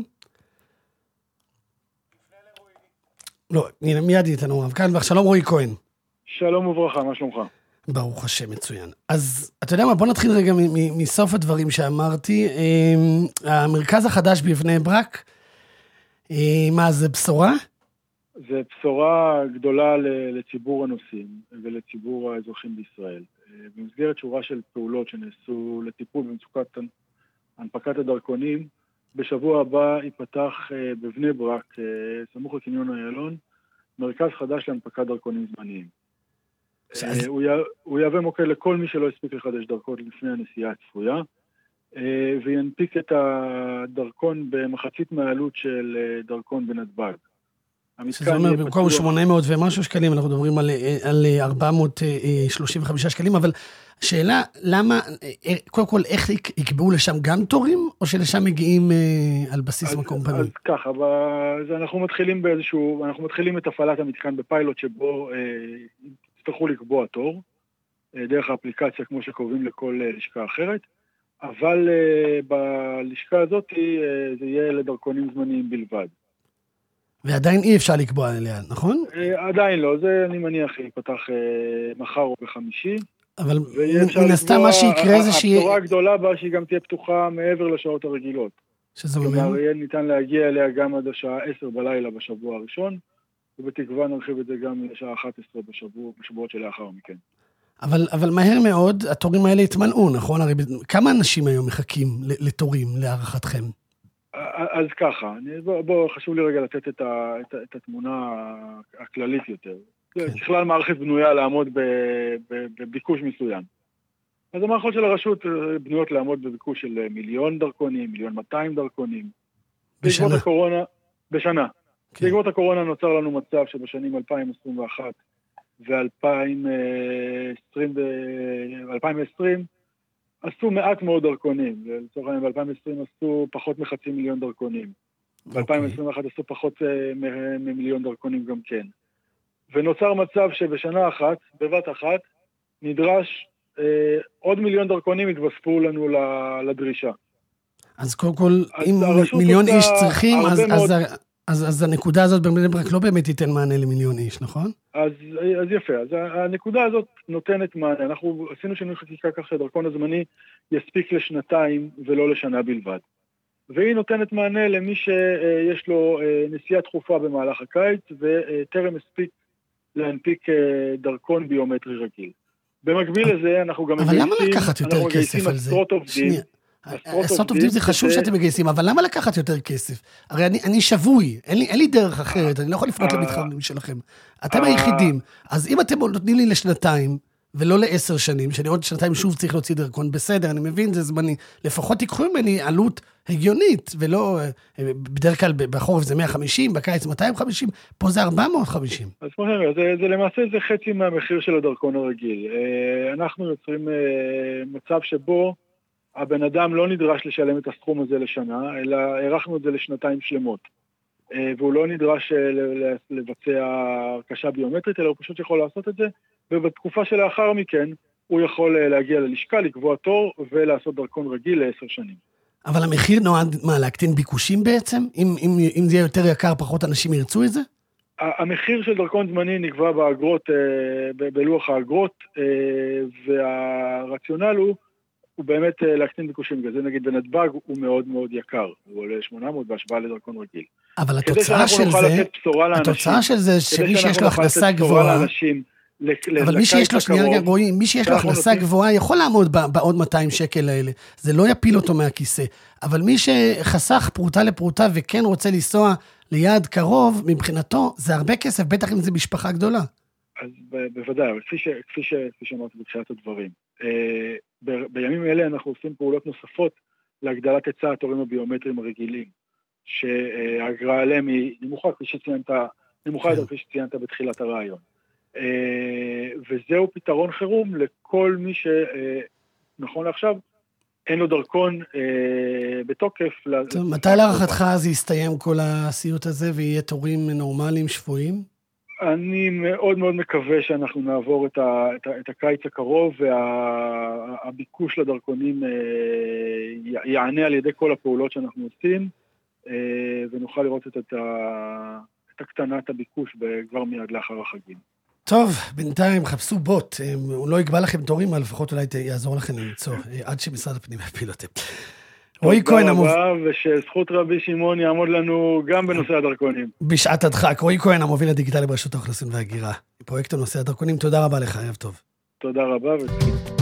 לא, מיד איתנו רב קרליבך. שלום רועי כהן. שלום וברכה, מה שלומך? ברוך השם, מצוין. אז אתה יודע מה, בוא נתחיל רגע מסוף הדברים שאמרתי. המרכז החדש בבני ברק, מה זה בשורה? זה בשורה גדולה לציבור הנוסעים ולציבור האזרחים בישראל. במסגרת שורה של פעולות שנעשו לטיפול במצוקת הנפקת הדרכונים, בשבוע הבא ייפתח בבני ברק, סמוך לקניון איילון, מרכז חדש להנפקת דרכונים זמניים. הוא יהווה מוקד לכל מי שלא הספיק לחדש דרכון לפני הנסיעה הצפויה, וינפיק את הדרכון במחצית מהעלות של דרכון בנתב"ג. שזה אומר, במקום שמונה מאות ומשהו שקלים, אנחנו מדברים על, על ארבע מאות שלושים וחמישה שקלים, אבל השאלה, למה, קודם כל, איך יקבעו לשם גם תורים, או שלשם מגיעים על בסיס אז, מקום פנוי? אז ככה, אז אנחנו מתחילים באיזשהו, אנחנו מתחילים את הפעלת המתקן בפיילוט, שבו יצטרכו לקבוע תור, דרך האפליקציה, כמו שקובעים לכל לשכה אחרת, אבל בלשכה הזאת זה יהיה לדרכונים זמניים בלבד. ועדיין אי אפשר לקבוע עליה, נכון? עדיין לא, זה אני מניח ייפתח מחר או בחמישי. אבל מן הסתם מה שיקרה זה שיהיה... הבשורה הגדולה בה שהיא גם תהיה פתוחה מעבר לשעות הרגילות. שזה אומר? כלומר, יהיה ניתן להגיע אליה גם עד השעה עשר בלילה בשבוע הראשון, ובתקווה נרחיב את זה גם לשעה אחת עשרה בשבוע, בשבועות שלאחר מכן. אבל, אבל מהר מאוד התורים האלה התמלאו, נכון? הרי כמה אנשים היום מחכים לתורים, להערכתכם? אז ככה, בוא, בוא, חשוב לי רגע לתת את, ה, את, את התמונה הכללית יותר. כן. ככלל מערכת בנויה לעמוד בביקוש מסוים. אז המערכות של הרשות בנויות לעמוד בביקוש של מיליון דרכונים, מיליון מאתיים דרכונים. בשנה? בעקבות הקורונה, בשנה. כן. בעקבות הקורונה נוצר לנו מצב שבשנים אלפיים עשרים ואחת ו-אלפיים עשרים עשו מעט מאוד דרכונים. לצורך העניין, ב-אלפיים עשרים עשו פחות מחצי מיליון דרכונים. ב-אלפיים עשרים ואחת עשו פחות ממיליון דרכונים גם כן. ונוצר מצב שבשנה אחת, בבת אחת, נדרש אה, עוד מיליון דרכונים התווספו לנו לדרישה. אז קודם כל, אם מיליון איש צריכים, אז, אז, אז, אז, אז הנקודה הזאת בבני ברק לא באמת ייתן מענה למיליון איש, נכון? אז, אז יפה, אז הנקודה הזאת נותנת מענה. אנחנו עשינו שינוי חקיקה כך שהדרכון הזמני יספיק לשנתיים ולא לשנה בלבד. והיא נותנת מענה למי שיש לו נסיעה דחופה במהלך הקיץ, וטרם הספיק להנפיק דרכון ביומטרי רגיל. במקביל לזה אנחנו גם מגייסים, אבל למה לקחת יותר כסף על זה? עשרות עובדים. עשרות עובדים זה חשוב שאתם מגייסים, אבל למה לקחת יותר כסף? הרי אני, אני שבוי, אין לי, אין לי דרך אחרת, אני לא יכול לפנות למתחרים שלכם. אתם היחידים. אז אם אתם נותנים לי לשנתיים, ולא לעשר שנים, שאני עוד שנתיים שוב צריך להוציא דרכון, בסדר, אני מבין, זה זמני. לפחות תיקחו ממני עלות הגיונית, ולא, בדרך כלל בחורף זה מאה וחמישים, בקיץ מאתיים וחמישים, פה זה ארבע מאות וחמישים. אז כמו שאומר, זה, זה למעשה זה חצי מהמחיר של הדרכון הרגיל. אנחנו יוצרים מצב שבו הבן אדם לא נדרש לשלם את הסכום הזה לשנה, אלא הערכנו את זה לשנתיים שלמות. והוא לא נדרש לבצע הרכשה ביומטרית, אלא הוא פשוט יכול לעשות את זה, ובתקופה שלאחר מכן הוא יכול להגיע ללשכה, לקבוע תור ולעשות דרכון רגיל לעשר שנים. אבל המחיר נועד, מה, להקטין ביקושים בעצם? אם, אם, אם זה יהיה יותר יקר, פחות אנשים ירצו את זה? המחיר של דרכון זמני נקבע באגרות, בלוח האגרות, והרציונל הוא, הוא באמת להקטין ביקושים. בגלל זה נגיד בנתב"ג הוא מאוד מאוד יקר, הוא עולה שמונה מאות בהשוואה לדרכון רגיל. אבל התוצאה של זה, התוצאה של זה, שמי שיש לו הכנסה גבוהה, אבל מי שיש לו, שנייה רגע, רואי, מי שיש לו הכנסה גבוהה יכול לעמוד בעוד מאתיים שקל האלה, זה לא יפיל אותו מהכיסא, אבל מי שחסך פרוטה לפרוטה וכן רוצה לנסוע ליעד קרוב, מבחינתו זה הרבה כסף, בטח אם זה משפחה גדולה. אז בוודאי, אבל כפי שאמרתי בתחילת הדברים, בימים האלה אנחנו עושים פעולות נוספות להגדלת היצע התורים הביומטריים הרגילים, שהאגרה עליהם היא נמוכה, כפי שציינת, נמוכה יותר כפי שציינת בתחילת הרעיון. וזהו פתרון חירום לכל מי שנכון לעכשיו אין לו דרכון אה, בתוקף. טוב, מתי להערכתך זה יסתיים כל הסיוט הזה, ויהיה תורים נורמליים, שבועים? אני מאוד מאוד מקווה שאנחנו נעבור את, ה, את, ה, את הקיץ הקרוב, והביקוש לדרכונים אה, יענה על ידי כל הפעולות שאנחנו עושים, אה, ונוכל לראות את, את, ה, את הקטנת הביקוש כבר מיד לאחר החגים. טוב, בינתיים חפשו בוט, הוא לא יגבל לכם תורים, אבל לפחות אולי יעזור לכם למצוא, עד שמשרד הפנים יפיל אותם. רועי כהן המוביל... תודה רבה, ושזכות רבי שמעון יעמוד לנו גם בנושא הדרכונים. בשעת הדחק, רועי כהן המוביל הדיגיטלי ברשות האוכלוסין וההגירה. פרויקט הנושא הדרכונים, תודה רבה לך, ערב טוב. תודה רבה. ו...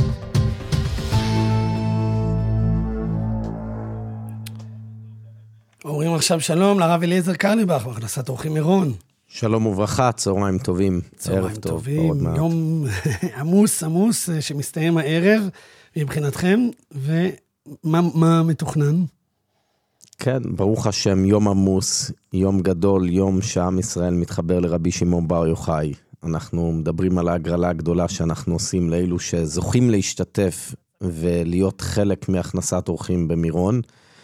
אומרים עכשיו שלום לרב אליעזר קרליבך, בהכנסת אורחים מירון. שלום וברכה, צהריים טובים. צהריים טובים, יום עמוס עמוס שמסתיים הערב מבחינתכם, ומה מתוכנן? כן, ברוך השם, יום עמוס, יום גדול, יום שעם ישראל מתחבר לרבי שמעון בר יוחאי. אנחנו מדברים על ההגרלה הגדולה שאנחנו עושים לאלו שזוכים להשתתף ולהיות חלק מהכנסת אורחים במירון.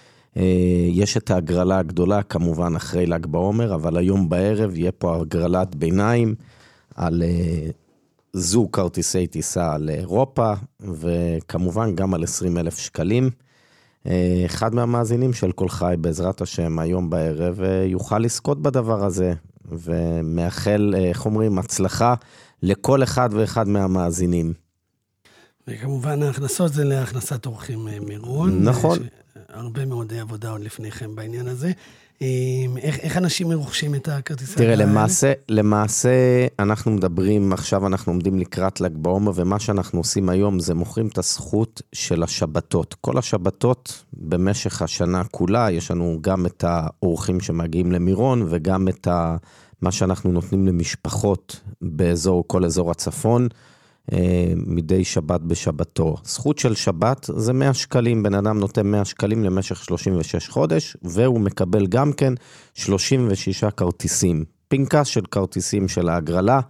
יש את ההגרלה הגדולה, כמובן אחרי ל"ג בעומר, אבל היום בערב יהיה פה הגרלת ביניים על זוג כרטיסי טיסה לאירופה, וכמובן גם על עשרים אלף שקלים. אחד מהמאזינים של כל חי, בעזרת השם, היום בערב, יוכל לזכות בדבר הזה, ומאחל, איך אומרים, הצלחה לכל אחד ואחד מהמאזינים. וכמובן ההכנסות זה להכנסת אורחים מירון. נכון. הרבה מאוד עבודה עוד לפניכם בעניין הזה. איך, איך אנשים מרוכשים את הכרטיסי? תראה, למעשה, למעשה אנחנו מדברים, עכשיו אנחנו עומדים לקראת ל"ג בעומר, ומה שאנחנו עושים היום זה מוכרים את הזכות של השבתות. כל השבתות במשך השנה כולה, יש לנו גם את האורחים שמגיעים למירון, וגם את ה, מה שאנחנו נותנים למשפחות באזור, כל אזור הצפון, מדי שבת בשבתו. זכות של שבת זה מאה שקלים, בן אדם נותן מאה שקלים למשך שלושים ושש חודש, והוא מקבל גם כן שלושים ושישה כרטיסים, פנקס של כרטיסים של ההגרלה,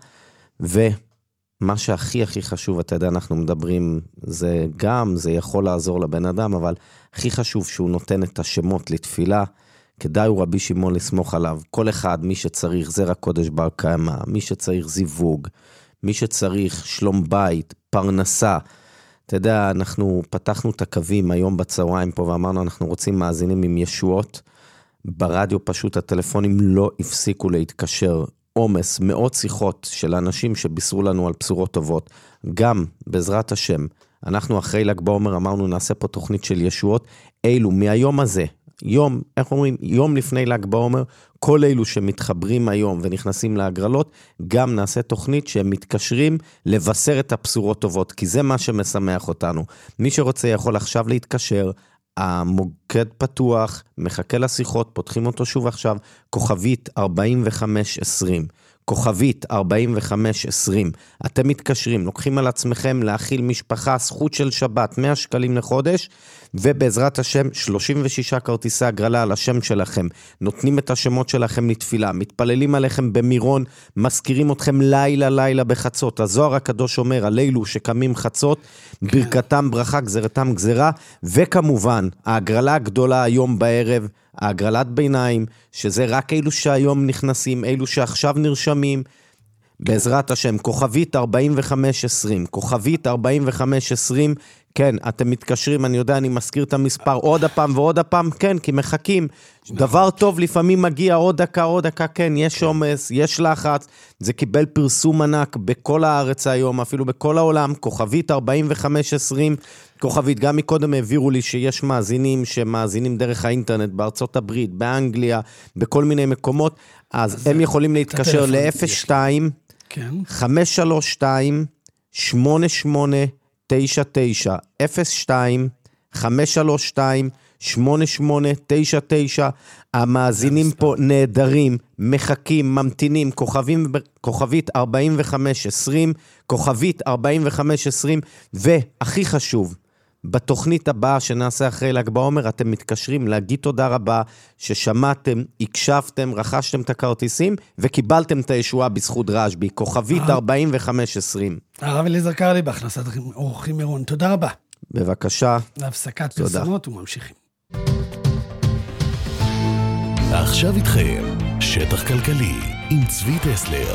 ומה שהכי הכי חשוב, אתה יודע, אנחנו מדברים, זה גם, זה יכול לעזור לבן אדם, אבל הכי חשוב שהוא נותן את השמות לתפילה, כדאי הוא רבי שמעון לסמוך עליו, כל אחד, מי שצריך זרע קודש בר קיימא, מי שצריך זיווג, מי שצריך שלום בית, פרנסה. אתה יודע, אנחנו פתחנו את הקווים היום בצהריים פה, ואמרנו, אנחנו רוצים מאזינים עם ישועות. ברדיו פשוט הטלפונים לא הפסיקו להתקשר. עומס, מאות שיחות של אנשים שבישרו לנו על בשורות טובות. גם, בעזרת השם, אנחנו אחרי ל"ג בעומר אמרנו, נעשה פה תוכנית של ישועות. אילו, מהיום הזה, יום, איך אומרים, יום לפני ל"ג בעומר, כל אלו שמתחברים היום ונכנסים להגרלות, גם נעשה תוכנית שהם מתקשרים לבשר את הבשורות טובות, כי זה מה שמשמח אותנו. מי שרוצה יכול עכשיו להתקשר, המוקד פתוח, מחכה לשיחות, פותחים אותו שוב עכשיו, כוכבית ארבעים וחמש עשרים. כוכבית ארבעים וחמש עשרים. אתם מתקשרים, לוקחים על עצמכם להכיל משפחה, זכות של שבת, מאה שקלים לחודש, ובעזרת השם שלושים ושישה כרטיסי הגרלה על השם שלכם. נותנים את השמות שלכם לתפילה, מתפללים עליכם במירון, מזכירים אתכם לילה לילה בחצות. הזוהר הקדוש אומר, הלילו שקמים חצות, ברכתם ברכה, גזרתם גזרה, וכמובן, ההגרלה הגדולה היום בערב, ההגרלת ביניים, שזה רק אלו שהיום נכנסים, אלו שעכשיו נרשמים, בעזרת השם, כוכבית ארבעים וחמש עשרים, כוכבית ארבעים וחמש עשרים, כן, אתם מתקשרים, אני יודע, אני מזכיר את המספר עוד הפעם ועוד הפעם, כן, כי מחכים, דבר טוב לפעמים מגיע עוד דקה, עוד דקה, כן, יש עומס, יש לחץ, זה קיבל פרסום ענק בכל הארץ היום, אפילו בכל העולם, כוכבית ארבעים וחמש עשרים, כוכבית, גם מקודם העבירו לי שיש מאזינים שמאזינים דרך האינטרנט בארצות הברית, באנגליה, בכל מיני מקומות, אז, אז הם יכולים להתקשר ל-אפס שתיים חמש שלוש שתיים שמונה שמונה תשע תשע, אפס שתיים חמש שלוש שתיים שמונה שמונה תשע תשע. המאזינים פה נהדרים, מחכים, ממתינים, כוכבים, כוכבית ארבעים וחמש עשרים, כוכבית ארבעים וחמש עשרים, והכי חשוב, בתוכנית הבאה שנעשה אחרי ל"ג בעומר, אתם מתקשרים להגיד תודה רבה ששמעתם, הקשבתם, רכשתם את הכרטיסים, וקיבלתם את הישועה בזכות רשב"י, כוכבית ארבעים וחמש עשרים. הרב אליעזר קרליבך, הכנסת אורחים מירון, תודה רבה. בבקשה. להפסקת פרסומות וממשיכים. עכשיו איתכם, שטח כלכלי עם צבי טסלר.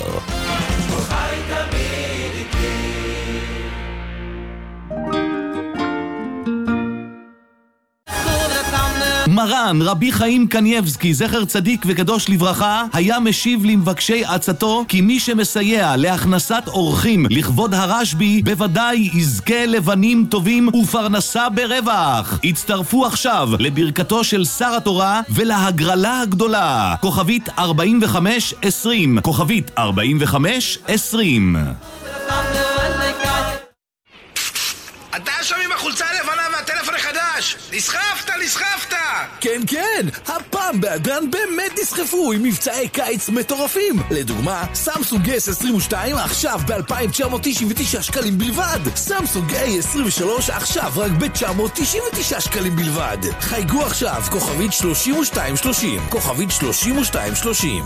מרן רבי חיים קנייבסקי, זכר צדיק וקדוש לברכה, היה משיב למבקשי עצתו כי מי שמסייע להכנסת אורחים לכבוד הרשב"י בוודאי יזכה לבנים טובים ופרנסה ברווח. הצטרפו עכשיו לברכתו של שר התורה ולהגרלה הגדולה. כוכבית ארבעים וחמש עשרים, כוכבית ארבעים וחמש עשרים. אתה שם עם החולצה הלבנה והטלפון החדש! נסחפת, נסחפת! כן, כן! הפעם באדרן באמת נסחפו עם מבצעי קיץ מטורפים! לדוגמה, סמסונג אס עשרים ושתיים עכשיו ב-אלפיים תשע מאות תשעים ותשע שקלים בלבד! סמסונג איי עשרים ושלוש עכשיו רק ב-תשע מאות תשעים ותשע שקלים בלבד! חייגו עכשיו, כוכבית שלושים ושתיים שלושים, כוכבית שלושים ושתיים שלושים.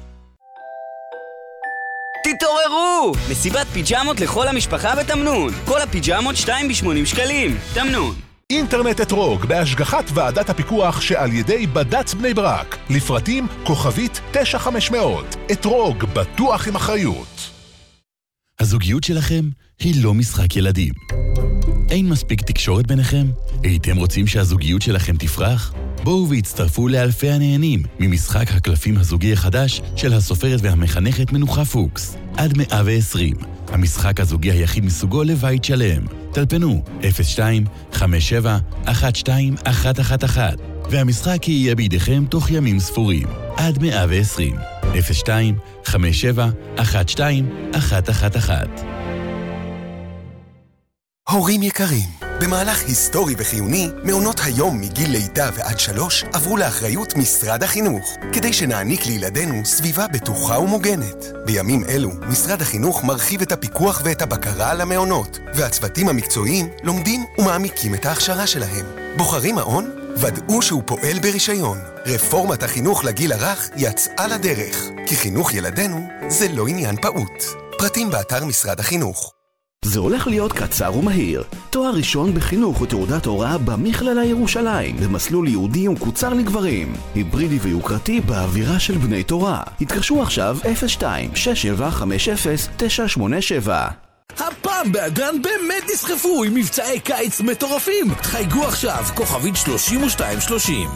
תתעוררו! מסיבת פיג'מות לכל המשפחה בתמנון. כל הפיג'מות שתיים ב-שמונים שקלים. תמנון. אינטרנט אתרוג בהשגחת ועדת הפיקוח שעל ידי בד"ץ בני ברק. לפרטים כוכבית תשע חמש מאות. אתרוג בטוח עם אחריות. הזוגיות שלכם היא לא משחק ילדים. אין מספיק תקשורת ביניכם? הייתם רוצים שהזוגיות שלכם תפרח? בואו והצטרפו לאלפי הנהנים ממשחק הקלפים הזוגי החדש של הסופרת והמחנכת מנוחה פוקס. עד מאה ועשרים. המשחק הזוגי היחיד מסוגו לבית שלם. טלפנו אפס שתיים חמש שבע אחת שתיים אחת אחת אחת והמשחק יהיה בידיכם תוך ימים ספורים. עד מאה ועשרים. אפס שתיים חמש שבע אחת שתיים אחת אחת אחת. הורים יקרים, במהלך היסטורי וחיוני, מעונות היום מגיל לידה ועד שלוש עברו לאחריות משרד החינוך, כדי שנעניק לילדינו סביבה בטוחה ומוגנת. בימים אלו, משרד החינוך מרחיב את הפיקוח ואת הבקרה על המעונות, והצוותים המקצועיים לומדים ומעמיקים את ההכשרה שלהם. בוחרים מעון? ודאו שהוא פועל ברישיון. רפורמת החינוך לגיל הרך יצאה לדרך, כי חינוך ילדינו זה לא עניין פעוט. פרטים באתר משרד החינוך. זה הולך להיות קצר ומהיר. תואר ראשון בחינוך ותעודת הוראה במכללה ירושלים, במסלול יהודי ומקוצר לגברים. היברידי ויוקרתי באווירה של בני תורה. התקשרו עכשיו אפס שתיים שש שבע חמש אפס תשע שמונה שבע. הפעם באדרן באמת נסחפו עם מבצעי קיץ מטורפים. חייגו עכשיו, כוכבית שלושים ושתיים שלושים.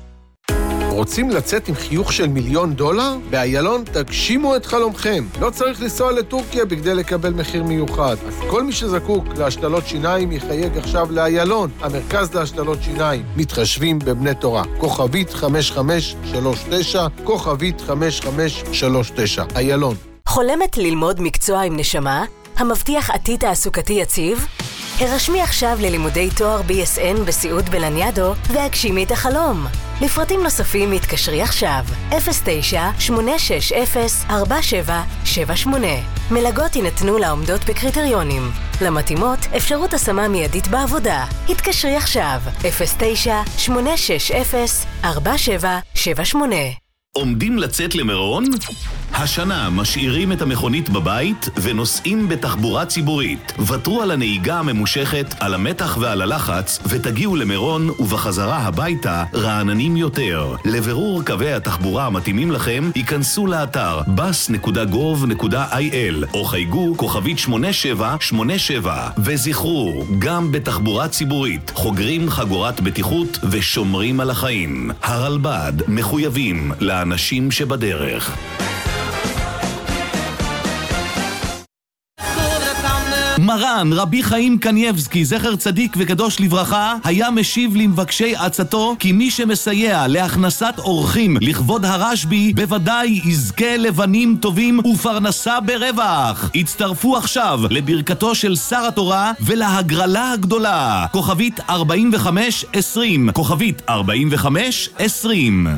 רוצים לצאת עם חיוך של מיליון דולר? באיילון תגשימו את חלומכם. לא צריך לנסוע לטורקיה בכדי לקבל מחיר מיוחד. אז כל מי שזקוק להשתלות שיניים יחייג עכשיו לאיילון, המרכז להשתלות שיניים. מתחשבים בבני תורה. כוכבית חמש חמש שלוש תשע, כוכבית חמש חמש שלוש תשע. איילון. חולמת ללמוד מקצוע עם נשמה? המבטיח עתיד תעסוקתי יציב? הרשמי עכשיו ללימודי תואר בי אס אן בסיעוד בלניאדו והגשימי את החלום. לפרטים נוספים התקשרי עכשיו אפס תשע שמונה שש אפס ארבע שבע שבע שמונה. מלגות יינתנו לעומדות בקריטריונים. למתאימות אפשרות השמה מיידית בעבודה. התקשרי עכשיו אפס תשע שמונה שש אפס ארבע שבע שבע שמונה. עומדים לצאת למירון? השנה משאירים את המכונית בבית ונוסעים בתחבורה ציבורית. ותרו על הנהיגה הממושכת, על המתח ועל הלחץ, ותגיעו למירון ובחזרה הביתה רעננים יותר. לבירור קווי התחבורה המתאימים לכם, ייכנסו לאתר בס נקודה גוב נקודה איי אל או חייגו כוכבית שמונה שבע שמונה שבע. וזכרו, גם בתחבורה ציבורית חוגרים חגורת בטיחות ושומרים על החיים. הרלב"ד מחויבים לאנשים שבדרך. מרן רבי חיים קנייבסקי, זכר צדיק וקדוש לברכה, היה משיב למבקשי עצתו כי מי שמסייע להכנסת אורחים לכבוד הרשב"י בוודאי יזכה לבנים טובים ופרנסה ברווח. הצטרפו עכשיו לברכתו של שר התורה ולהגרלה הגדולה. כוכבית ארבעים וחמש עשרים, כוכבית ארבעים וחמש עשרים.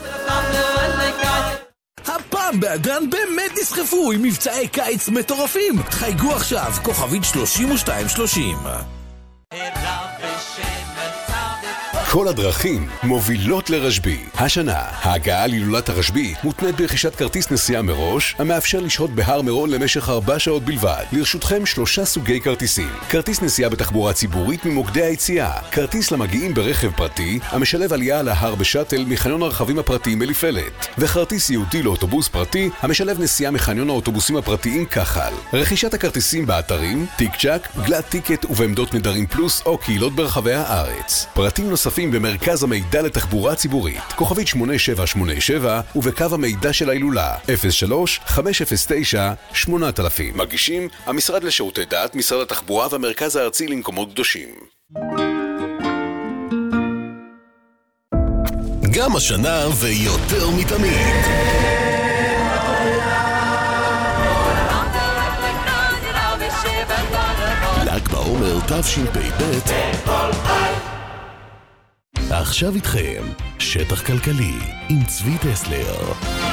הפעם באדרן באמת נסחפו עם מבצעי קיץ מטורפים. חייגו עכשיו, כוכבית שלושים ושתיים שלושים. כל הדרכים מובילות לרשב"י. השנה, ההגעה להילולת הרשב"י מותנית ברכישת כרטיס נסיעה מראש, המאפשר לשהות בהר מירון למשך ארבע שעות בלבד. לרשותכם שלושה סוגי כרטיסים. כרטיס נסיעה בתחבורה ציבורית ממוקדי היציאה, כרטיס למגיעים ברכב פרטי, המשלב עלייה להר בשאטל מחניון הרכבים הפרטיים אליפלט, וכרטיס ייעודי לאוטובוס פרטי, המשלב נסיעה מחניון האוטובוסים הפרטיים כחל. רכישת הכרטיסים באתרים, טיק צ'ק, גלד טיקט ובעמדות נדרים פלוס או קהילות ברחבי הארץ. פרטים נוספים במרכז המידע לתחבורה ציבורית, כוכבית שמונה שבע שמונה שבע ובקו המידע של ההילולה, אפס שלוש חמש אפס תשע שמונה אלף. מגישים המשרד לשירותי דת, משרד התחבורה והמרכז הארצי למקומות קדושים. גם השנה ויותר מתמיד. ל"ג בעומר תשפ"ב. עכשיו איתכם שטח כלכלי עם צבי טסלר.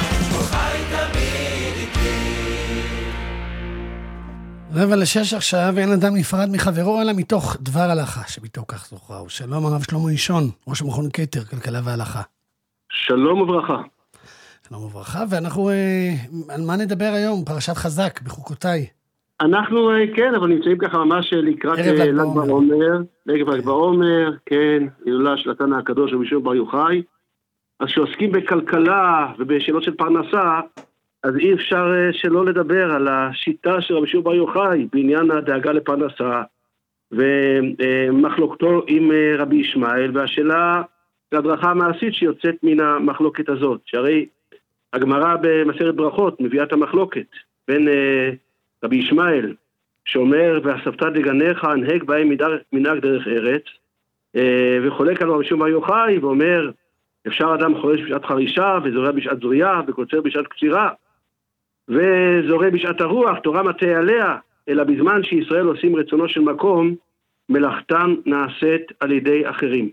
רבע לשש עכשיו, אין אדם נפרד מחברו אלא מתוך דבר הלכה שביתו כך זוכרהו. שלום הרב שלמה אישון, ראש מכון כתר, כלכלה והלכה. שלום וברכה. שלום וברכה, ואנחנו אה, על מה נדבר היום? פרשת חזק בחוקותיי. אנחנו, כן, אבל נמצאים ככה ממש לקראת ל"ג בעומר, ל"ג בעומר, כן, הילולה של התנא הקדוש רבי שמעון בר יוחאי. אז כשעוסקים בכלכלה ובשאלות של פרנסה, אז אי אפשר שלא לדבר על השיטה של רבי שמעון בר יוחאי בעניין הדאגה לפרנסה, ומחלוקתו עם רבי ישמעאל, והשאלה, ההדרכה המעשית שיוצאת מן המחלוקת הזאת, שהרי הגמרא במסכת ברכות מביאה את המחלוקת בין רבי ישמעאל, שאומר, ואספת דגניך, הנהג בהם מנהג דרך ארץ, וחולק על רבי שמעון בר יוחאי, ואומר, אפשר אדם חורש בשעת חרישה, וזורע בשעת זריעה, וקוצר בשעת קצירה, וזורע בשעת הרוח, תורה מטה עליה, אלא בזמן שישראל עושים רצונו של מקום, מלאכתם נעשית על ידי אחרים.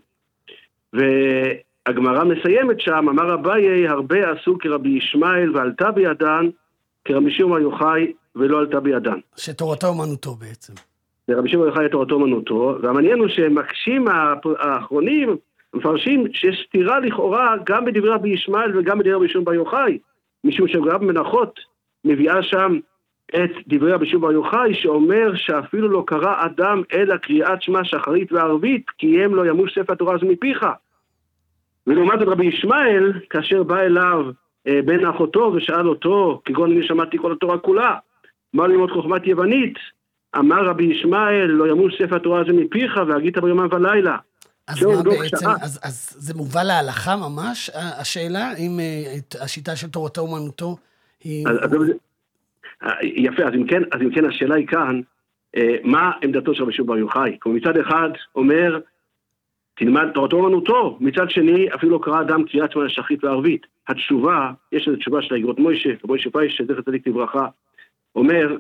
והגמרא מסיימת שם, אמר אביי, הרבה עשו כרבי ישמעאל, ועלתה בידן, כרבי שמעון בר יוחאי, ולא עלתה בידן. שתורתו אומנותו בעצם. רבי שמעון בר יוחאי תורתו אומנותו, והמעניין הוא שמקשים האחרונים, מפרשים שיש סתירה לכאורה גם בדברי רבי ישמעאל וגם בדברי רבי שמעון בר יוחאי, משום שהגמרא במנחות מביאה שם את דברי רבי שמעון בר יוחאי, שאומר שאפילו לא קרא אדם אלא קריאת שמע שחרית וערבית, כי הם לא ימוש ספר התורה הזו מפיך. ולעומת זאת רבי ישמעאל, כאשר בא אליו אה, בן אחותו ושאל אותו, כגון אני שמעתי כל התורה כולה, מה ללמוד חוכמת יוונית? אמר רבי ישמעאל, לא ימוש ספר התורה הזו מפיך, והגית ביומם ולילה. אז מה בעצם, אז, אז זה מובא להלכה ממש, השאלה אם השיטה של תורתו אומנותו היא... אז, אז, יפה, אז אם כן, אז אם כן השאלה היא כאן, מה עמדתו של רבי שמעון בר יוחאי? כמו מצד אחד אומר, תלמד תורתו אומנותו, מצד שני אפילו לא קרא אדם קריאת שמע שחרית וערבית. התשובה, יש איזו תשובה של האגרות מוישה, מוישה פייש, זכר צדיק לברכה, אומר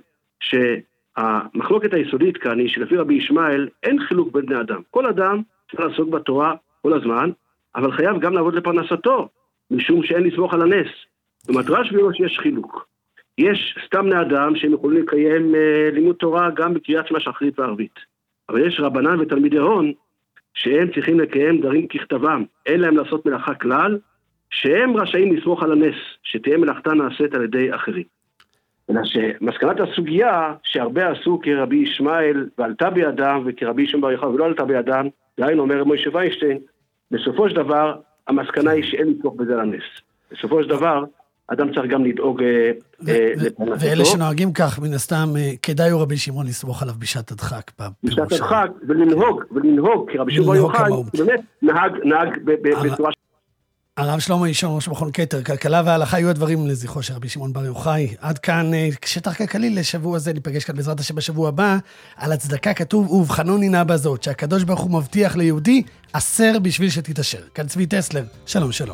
שהמחלוקת היסודית כאן היא שלפי רבי ישמעאל אין חילוק בין בני אדם. כל אדם צריך לעסוק בתורה כל הזמן, אבל חייב גם לעבוד לפרנסתו, משום שאין לסמוך על הנס. במטרה שבירו שיש חילוק. יש סתם בני אדם שהם יכולים לקיים אה, לימוד תורה גם בקריאת שמע שחרית וערבית. אבל יש רבנן ותלמידי הון שהם צריכים לקיים דברים ככתבם, אין להם לעשות מלאכה כלל, שהם רשאים לסמוך על הנס, שתהיה מלאכתה נעשית על ידי אחרים. אלא שמסקנת הסוגיה שהרבה עשו כרבי ישמעאל ועלתה בידם, וכרבי שמעון בר יוחאי ולא עלתה בידם, דהיינו אומר מוישה ויינשטיין, בסופו של דבר המסקנה היא שאין לסמוך בזה על הנס. בסופו של דבר אדם צריך גם לדאוג לפרנסתו. ואלה שנוהגים כך, מן הסתם, כדאי הוא רבי שמעון לסמוך עליו בשעת הדחק. בשעת הדחק, ולנהוג, ולנהוג, כי רבי שמעון בר יוחאי באמת נהג בצורה... הרב שלמה אישון, ראש מכון כתר, כלכלה והלכה, היו הדברים לזכרו של רבי שמעון בר יוחאי. עד כאן שטח כלכלי לשבוע הזה, ניפגש כאן בעזרת השם בשבוע הבא. על הצדקה כתוב, ובחנוני נא בזאת, שהקדוש ברוך הוא מבטיח ליהודי, עשר בשביל שתתאשר. כאן צבי טסלר, שלום שלום.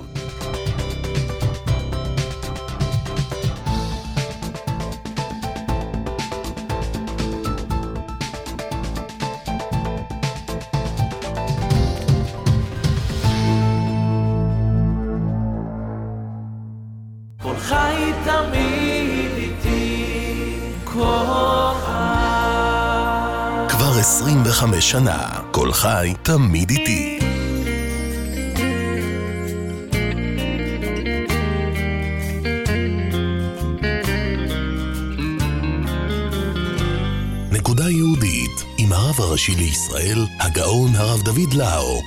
כבר עשרים וחמש שנה, כל חי תמיד איתי. הרב הראשי לישראל, הגאון הרב דוד לאו.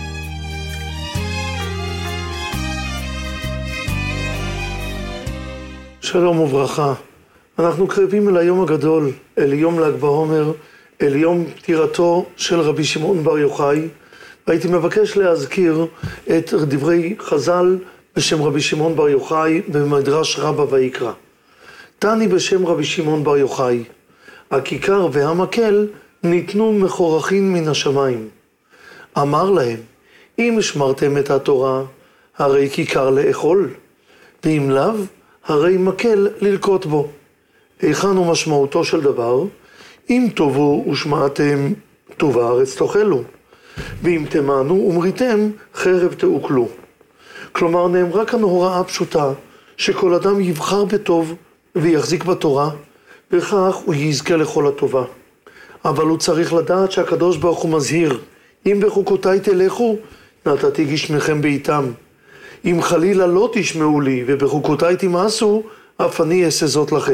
שלום וברכה. אנחנו קרבים אל היום הגדול, אל יום ל"ג בעומר, אל יום פטירתו של רבי שמעון בר יוחאי, והייתי מבקש להזכיר את דברי חז"ל בשם רבי שמעון בר יוחאי במדרש רבה ויקרא. תני בשם רבי שמעון בר יוחאי, הכיכר והמקל ניתנו מחורכים מן השמיים. אמר להם, אם שמרתם את התורה, הרי כיכר לאכול, ואם לאו, הרי מקל ללקוט בו. היכן הוא משמעותו של דבר? אם טובו ושמעתם, טוב הארץ תאכלו, ואם תמענו ומריתם, חרב תאוכלו. כלומר, נאמרה כאן הוראה פשוטה, שכל אדם יבחר בטוב ויחזיק בתורה, וכך הוא יזכה לכל הטובה. אבל הוא צריך לדעת שהקדוש ברוך הוא מזהיר, אם בחוקותיי תלכו, נתתי גשמכם בעיתם. אם חלילה לא תשמעו לי ובחוקותיי תמאסו, אף אני אעשה זאת לכם.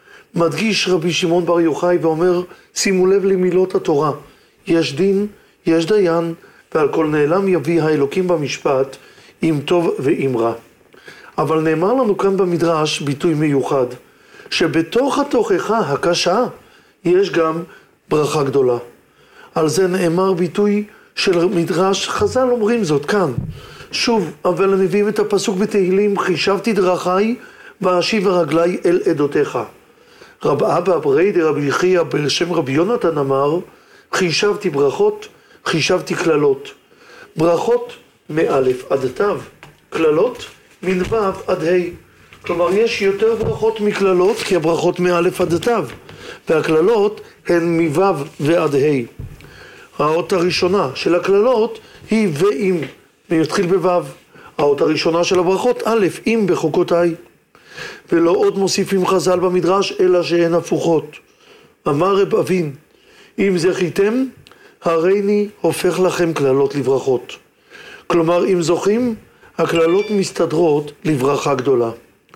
מדגיש רבי שמעון בר יוחאי ואומר, שימו לב למילות התורה, יש דין, יש דיין, ועל כל נעלם יביא האלוקים במשפט, אם טוב ואם רע. אבל נאמר לנו כאן במדרש ביטוי מיוחד, שבתוך התוכחה הקשה יש גם ברכה גדולה. על זה נאמר ביטוי של מדרש, חז"ל אומרים זאת כאן. שוב, אבל הם מביאים את הפסוק בתהילים, חישבתי דרכי ואשיב רגלי אל עדותיך. רב אבא ברי דרבי חייא בשם רבי יונתן אמר, חישבתי ברכות, חישבתי כללות. ברכות מאלף עד תו, כללות מן ו' עד ה'. כלומר, יש יותר ברכות מכללות, כי הברכות מאלף עד תו, והכללות הן מו' ועד ה'. האות הראשונה של הכללות היא ואם, ויתחיל בו'. האות הראשונה של הברכות, א', אם בחוקותיי. ולא עוד מוסיפים חז"ל במדרש, אלא שהן הפוכות. אמר רב אבין, אם זכיתם, הריני הופך לכם כללות לברכות. כלומר, אם זוכים, הכללות מסתדרות לברכה גדולה.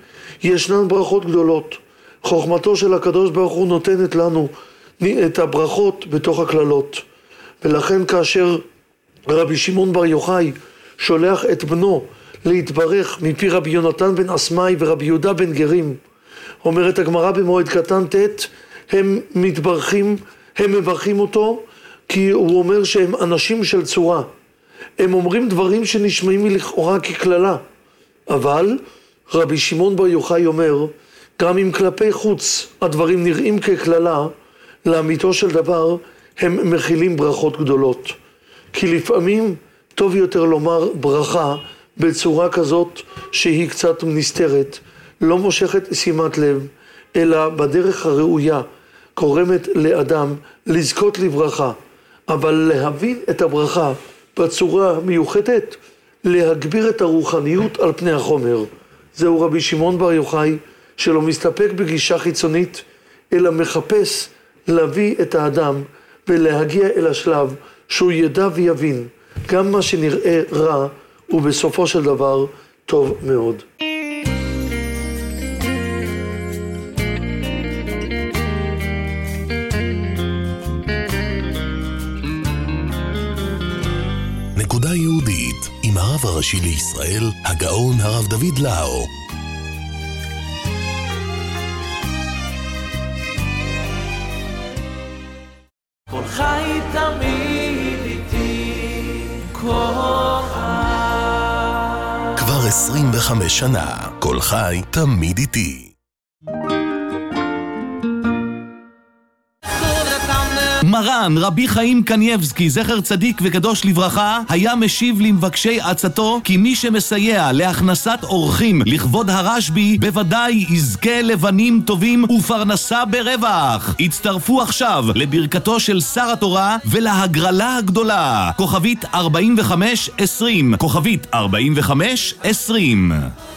ישנן ברכות גדולות. חוכמתו של הקדוש ברוך הוא נותנת לנו את הברכות בתוך הכללות. ולכן כאשר רבי שמעון בר יוחאי שולח את בנו להתברך מפי רבי יונתן בן אסמאי ורבי יהודה בן גרים, אומרת הגמרא במועד קטן ט', הם מתברכים, הם מברכים אותו, כי הוא אומר שהם אנשים של צורה. הם אומרים דברים שנשמעים לכאורה ככללה. אבל רבי שמעון בר יוחאי אומר, גם אם כלפי חוץ הדברים נראים ככללה, לאמיתו של דבר הם מכילים ברכות גדולות. כי לפעמים טוב יותר לומר ברכה בצורה כזאת שהיא קצת נסתרת, לא מושכת שימת לב, אלא בדרך הראויה קורמת לאדם לזכות לברכה, אבל להבין את הברכה בצורה מיוחדת, להגביר את הרוחניות על פני החומר. זהו רבי שמעון בר יוחאי, שלא מסתפק בגישה חיצונית, אלא מחפש להביא את האדם ולהגיע אל השלב שהוא ידע ויבין גם מה שנראה רע ובסופו של דבר טוב מאוד. נקודה יהודית עם הרב הראשי לישראל, הגאון הרב דוד לאו. כל חי תמיד איתי, כל חי. כבר עשרים וחמש שנה, כל חי תמיד איתי. מרן רבי חיים קניבסקי, זכר צדיק וקדוש לברכה, היה משיב למבקשי עצתו כי מי שמסייע להכנסת אורחים לכבוד הרשב"י בוודאי יזכה לבנים טובים ופרנסה ברווח. הצטרפו עכשיו לברכתו של שר התורה ולהגרלה הגדולה. כוכבית ארבעים וחמש עשרים, כוכבית ארבעים וחמש עשרים.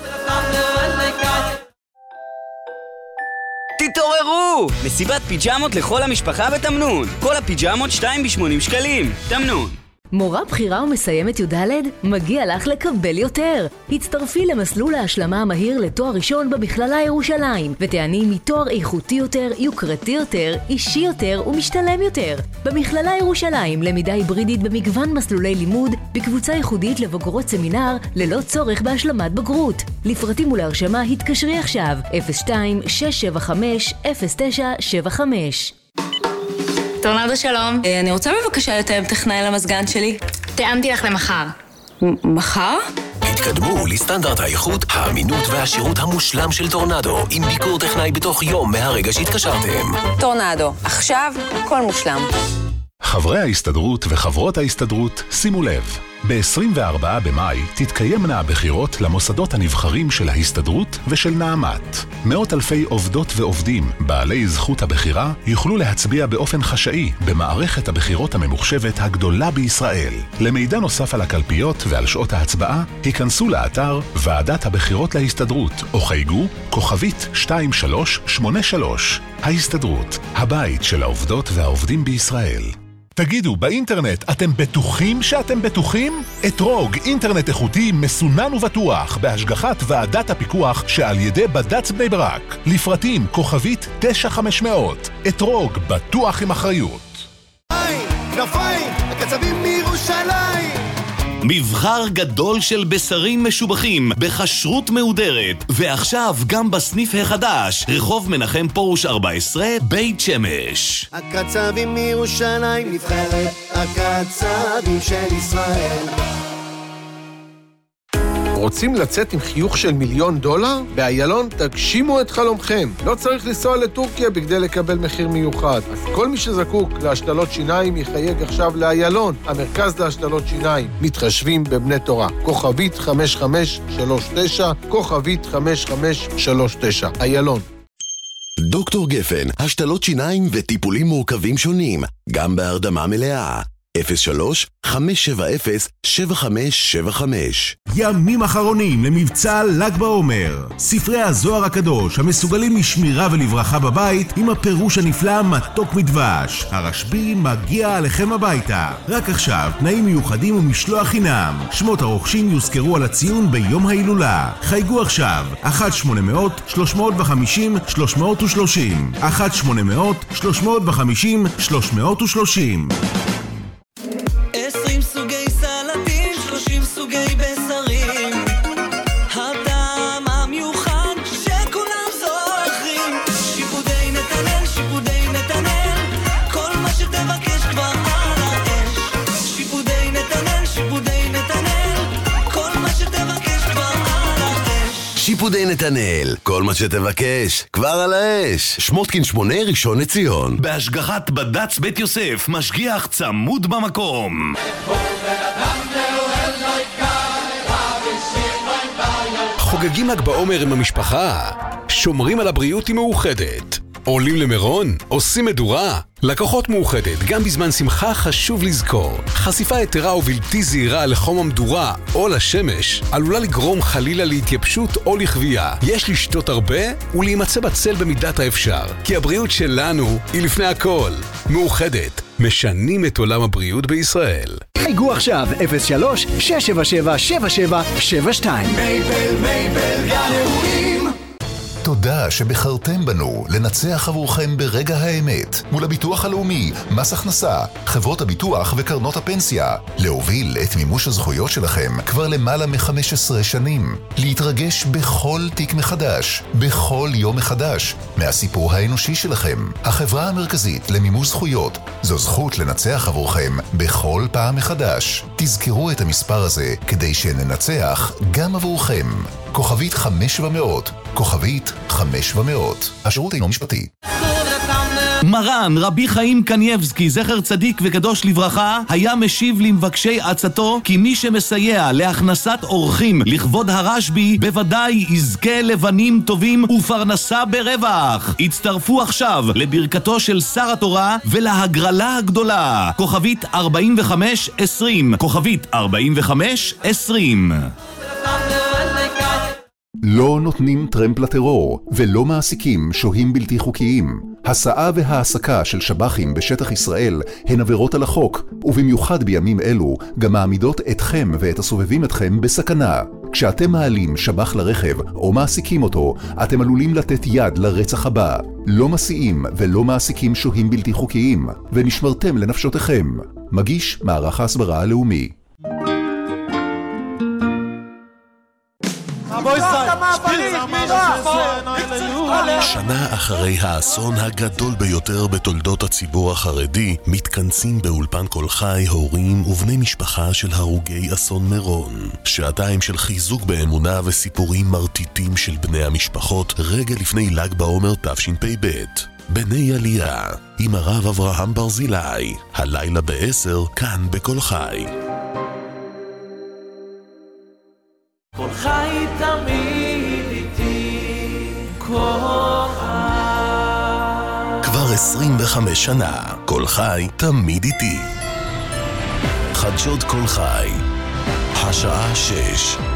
תתעוררו! מסיבת פיג'מות לכל המשפחה בתמנון. כל הפיג'מות שתיים בשמונים שקלים. תמנון. מורה בחירה ומסיימת י"ד? מגיע לך לקבל יותר. הצטרפי למסלול ההשלמה המהיר לתואר ראשון במכללה ירושלים, ותעני מתואר איכותי יותר, יוקרתי יותר, אישי יותר ומשתלם יותר. במכללה ירושלים למידה היברידית במגוון מסלולי לימוד, בקבוצה ייחודית לבוגרות סמינר, ללא צורך בהשלמת בגרות. לפרטים ולהרשמה התקשרי עכשיו, אפס שתיים שש שבע חמש אפס תשע שבע חמש. טורנדו שלום, אני רוצה בבקשה לתאם טכנאי למזגן שלי. תאמתי לך למחר. מחר? התקדמו לסטנדרט האיכות, האמינות והשירות המושלם של טורנדו, עם ביקור טכנאי בתוך יום מהרגע שהתקשרתם. טורנדו, עכשיו הכל מושלם. חברי ההסתדרות וחברות ההסתדרות, שימו לב, ב-עשרים וארבעה במאי תתקיימנה הבחירות למוסדות הנבחרים של ההסתדרות ושל נעמת. מאות אלפי עובדות ועובדים, בעלי זכות הבחירה, יוכלו להצביע באופן חשאי במערכת הבחירות הממוחשבת הגדולה בישראל. למידע נוסף על הקלפיות ועל שעות ההצבעה, היכנסו לאתר ועדת הבחירות להסתדרות, או חייגו כוכבית שתיים שלוש שמונה שלוש. ההסתדרות, הבית של העובדות והעובדים בישראל. תגידו, באינטרנט אתם בטוחים שאתם בטוחים? אתרוג, אינטרנט איכותי, מסונן ובטוח, בהשגחת ועדת הפיקוח שעל ידי בד"ץ בני ברק. לפרטים כוכבית תשע חמש מאות. אתרוג, בטוח עם אחריות. היי, כנפיים, הקצבים מירושלים. מבחר גדול של בשרים משובחים בכשרות מהודרת, ועכשיו גם בסניף החדש, רחוב מנחם פרוש ארבע עשרה, בית שמש. הקצבים מירושלים, נבחרת הקצבים של ישראל. רוצים לצאת עם חיוך של מיליון דולר? באיילון תגשימו את חלומכם. לא צריך לנסוע לטורקיה בכדי לקבל מחיר מיוחד. אז כל מי שזקוק להשתלות שיניים יחייג עכשיו לאיילון, המרכז להשתלות שיניים. מתחשבים בבני תורה. כוכבית חמש חמש שלוש תשע, כוכבית חמש חמש שלוש תשע. איילון. דוקטור גפן, השתלות שיניים וטיפולים מורכבים שונים, גם בהרדמה מלאה. אפס שלוש חמש שבע אפס שבע חמש שבע חמש. ימים אחרונים למבצע ל"ג בעומר. ספרי הזוהר הקדוש המסוגלים לשמירה ולברכה בבית עם הפירוש הנפלא מתוק מדבש. הרשב"י מגיע עליכם הביתה. רק עכשיו תנאים מיוחדים ומשלוח חינם. שמות הרוכשים יוזכרו על הציון ביום ההילולה. חייגו עכשיו אחת שמונה מאות שלוש מאות וחמישים שלוש מאות ושלושים אחת שמונה מאות שלוש מאות וחמישים שלוש מאות ושלושים. עשרים סוגי סלטים, שלושים סוגי בשרים, הטעם המיוחד שכולם זוכרים. שיפודי נתנאל, שיפודי נתנאל, כל מה שתבקש כבר על האש. שיפודי נתנאל, שיפודי נתנאל, כל מה שתבקש כבר על האש. שיפודי נתנאל, כל מה שתבקש כבר על האש. שמותקין שמונה, ראשון לציון. בהשגחת בד"ץ בית יוסף, משגיח צמוד במקום. חוגגים ל"ג בעומר עם המשפחה, שומרים על הבריאות עם מאוחדת. עולים למירון, עושים מדורה. לקוחות מאוחדת, גם בזמן שמחה חשוב לזכור. חשיפה יתרה ובלתי זהירה לחום המדורה או לשמש עלולה לגרום חלילה להתייבשות או לחוויה. יש לשתות הרבה ולהימצא בצל במידת האפשר, כי הבריאות שלנו היא לפני הכל. מאוחדת, משנים את עולם הבריאות בישראל. חייגו עכשיו אפס שלוש שש שבע שבע שבע שבע שבע שתיים. מייבל, מייבל, גן אירועים. תודה שבחרתם בנו לנצח עבורכם ברגע האמת מול הביטוח הלאומי, מס הכנסה, חברות הביטוח וקרנות הפנסיה. להוביל את מימוש הזכויות שלכם כבר למעלה מ-חמש עשרה שנים. להתרגש בכל תיק מחדש, בכל יום מחדש, מהסיפור האנושי שלכם. החברה המרכזית למימוש זכויות, זו זכות לנצח עבורכם בכל פעם מחדש. תזכרו את המספר הזה כדי שננצח גם עבורכם. כוכבית חמש ומאות, כוכבית חמש ומאות. השירות אינו משפטי. מרן רבי חיים קנייבסקי, זכר צדיק וקדוש לברכה, היה משיב למבקשי עצתו כי מי שמסייע להכנסת אורחים לכבוד הרשב"י בוודאי יזכה לבנים טובים ופרנסה ברווח. הצטרפו עכשיו לברכתו של שר התורה ולהגרלה הגדולה. כוכבית ארבעים וחמש עשרים, כוכבית ארבעים וחמש עשרים. לא נותנים טרמפ לטרור ולא מעסיקים שוהים בלתי חוקיים. הסעה והעסקה של שב"חים בשטח ישראל הן עבירות על החוק, ובמיוחד בימים אלו גם מעמידות אתכם ואת הסובבים אתכם בסכנה. כשאתם מעלים שב"ח לרכב או מעסיקים אותו, אתם עלולים לתת יד לרצח הבא. לא מסיעים ולא מעסיקים שוהים בלתי חוקיים, ונשמרתם לנפשותיכם. מגיש מערך ההסברה הלאומי. שנה אחרי האסון הגדול ביותר בתולדות הציבור החרדי, מתכנסים באולפן כל חי הורים ובני משפחה של הרוגי אסון מירון. שעתיים של חיזוק באמונה וסיפורים מרטיטים של בני המשפחות רגע לפני ל"ג בעומר תשפ"ב. בני עלייה, עם הרב אברהם ברזילי, הלילה בעשר, כאן בכל חי. כל חי תמיד איתי, כל חי. כבר עשרים וחמש שנה, כל חי תמיד איתי. חדשות כל חי, השעה שש.